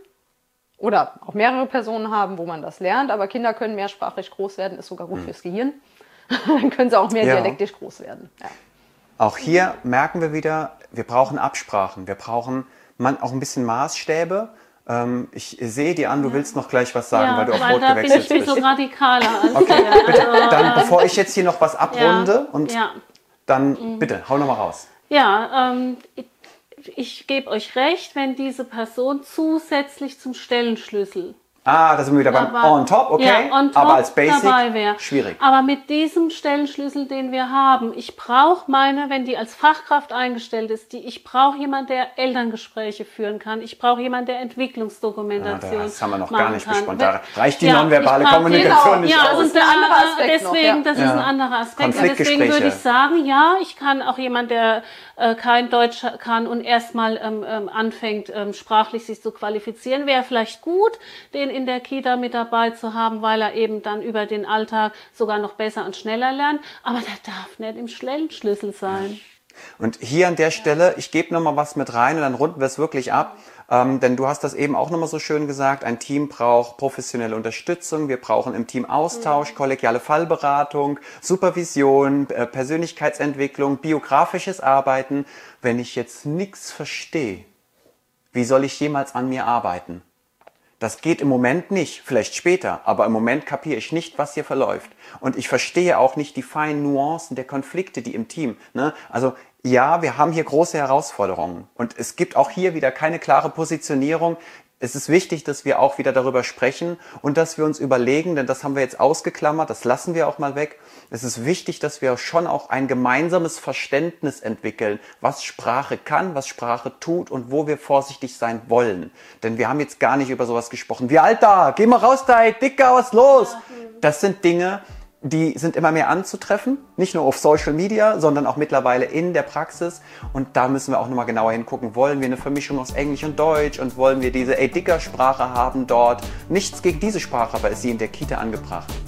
oder auch mehrere Personen haben, wo man das lernt. Aber Kinder können mehrsprachig groß werden, ist sogar gut fürs Gehirn. Dann können sie auch mehr Ja. dialektisch groß werden. Ja. Auch hier merken wir wieder, wir brauchen Absprachen. Wir brauchen man auch ein bisschen Maßstäbe. Ähm, ich sehe dir an, du willst noch gleich was sagen, weil du auf Rot da bin gewechselt ich ein bist. bisschen radikaler als Okay, ihr. bitte, dann bevor ich jetzt hier noch was abrunde Ja, und ja. dann bitte, hau noch mal raus. Ja, ähm, ich, ich gebe euch recht, wenn diese Person zusätzlich zum Stellenschlüssel Ah, da sind wir wieder beim dabei- On Top, okay, ja, on top aber als Basic dabei wär. schwierig. Aber mit diesem Stellenschlüssel, den wir haben, ich brauche meine, wenn die als Fachkraft eingestellt ist, die, ich brauche jemanden, der Elterngespräche führen kann. Ich brauche jemanden, der Entwicklungsdokumentation Ah, das haben wir noch machen gar nicht kann. besprochen. Da Wenn- reicht die Ja, nonverbale ich brauch- Kommunikation genau, nicht ja, aus. das und ist ein anderer äh, Aspekt noch, deswegen, ja. das ist Ja. ein anderer Aspekt. Und deswegen Konfliktgespräche. würde ich sagen, ja, ich kann auch jemand, der äh, kein Deutsch kann und erstmal ähm, ähm, anfängt, ähm, sprachlich sich zu qualifizieren, wäre vielleicht gut, den in der Kita mit dabei zu haben, weil er eben dann über den Alltag sogar noch besser und schneller lernt. Aber der darf nicht im Stellenschlüssel sein. Und hier an der Stelle, ich gebe noch mal was mit rein und dann runden wir es wirklich ab. Ähm, denn du hast das eben auch noch mal so schön gesagt, ein Team braucht professionelle Unterstützung, wir brauchen im Team Austausch, kollegiale Fallberatung, Supervision, äh, Persönlichkeitsentwicklung, biografisches Arbeiten. Wenn ich jetzt nichts verstehe, wie soll ich jemals an mir arbeiten? Das geht im Moment nicht, vielleicht später, aber im Moment kapiere ich nicht, was hier verläuft. Und ich verstehe auch nicht die feinen Nuancen der Konflikte, die im Team, ne? Also, ja, wir haben hier große Herausforderungen. Und es gibt auch hier wieder keine klare Positionierung. Es ist wichtig, dass wir auch wieder darüber sprechen und dass wir uns überlegen, denn das haben wir jetzt ausgeklammert, das lassen wir auch mal weg. Es ist wichtig, dass wir schon auch ein gemeinsames Verständnis entwickeln, was Sprache kann, was Sprache tut und wo wir vorsichtig sein wollen. Denn wir haben jetzt gar nicht über sowas gesprochen. Wie Alter, geh mal raus da, ey, Dicker, was los? Das sind Dinge, die sind immer mehr anzutreffen, nicht nur auf Social Media, sondern auch mittlerweile in der Praxis. Und da müssen wir auch nochmal genauer hingucken. Wollen wir eine Vermischung aus Englisch und Deutsch und wollen wir diese ey dicker Sprache haben dort? Nichts gegen diese Sprache, aber ist sie in der Kita angebracht?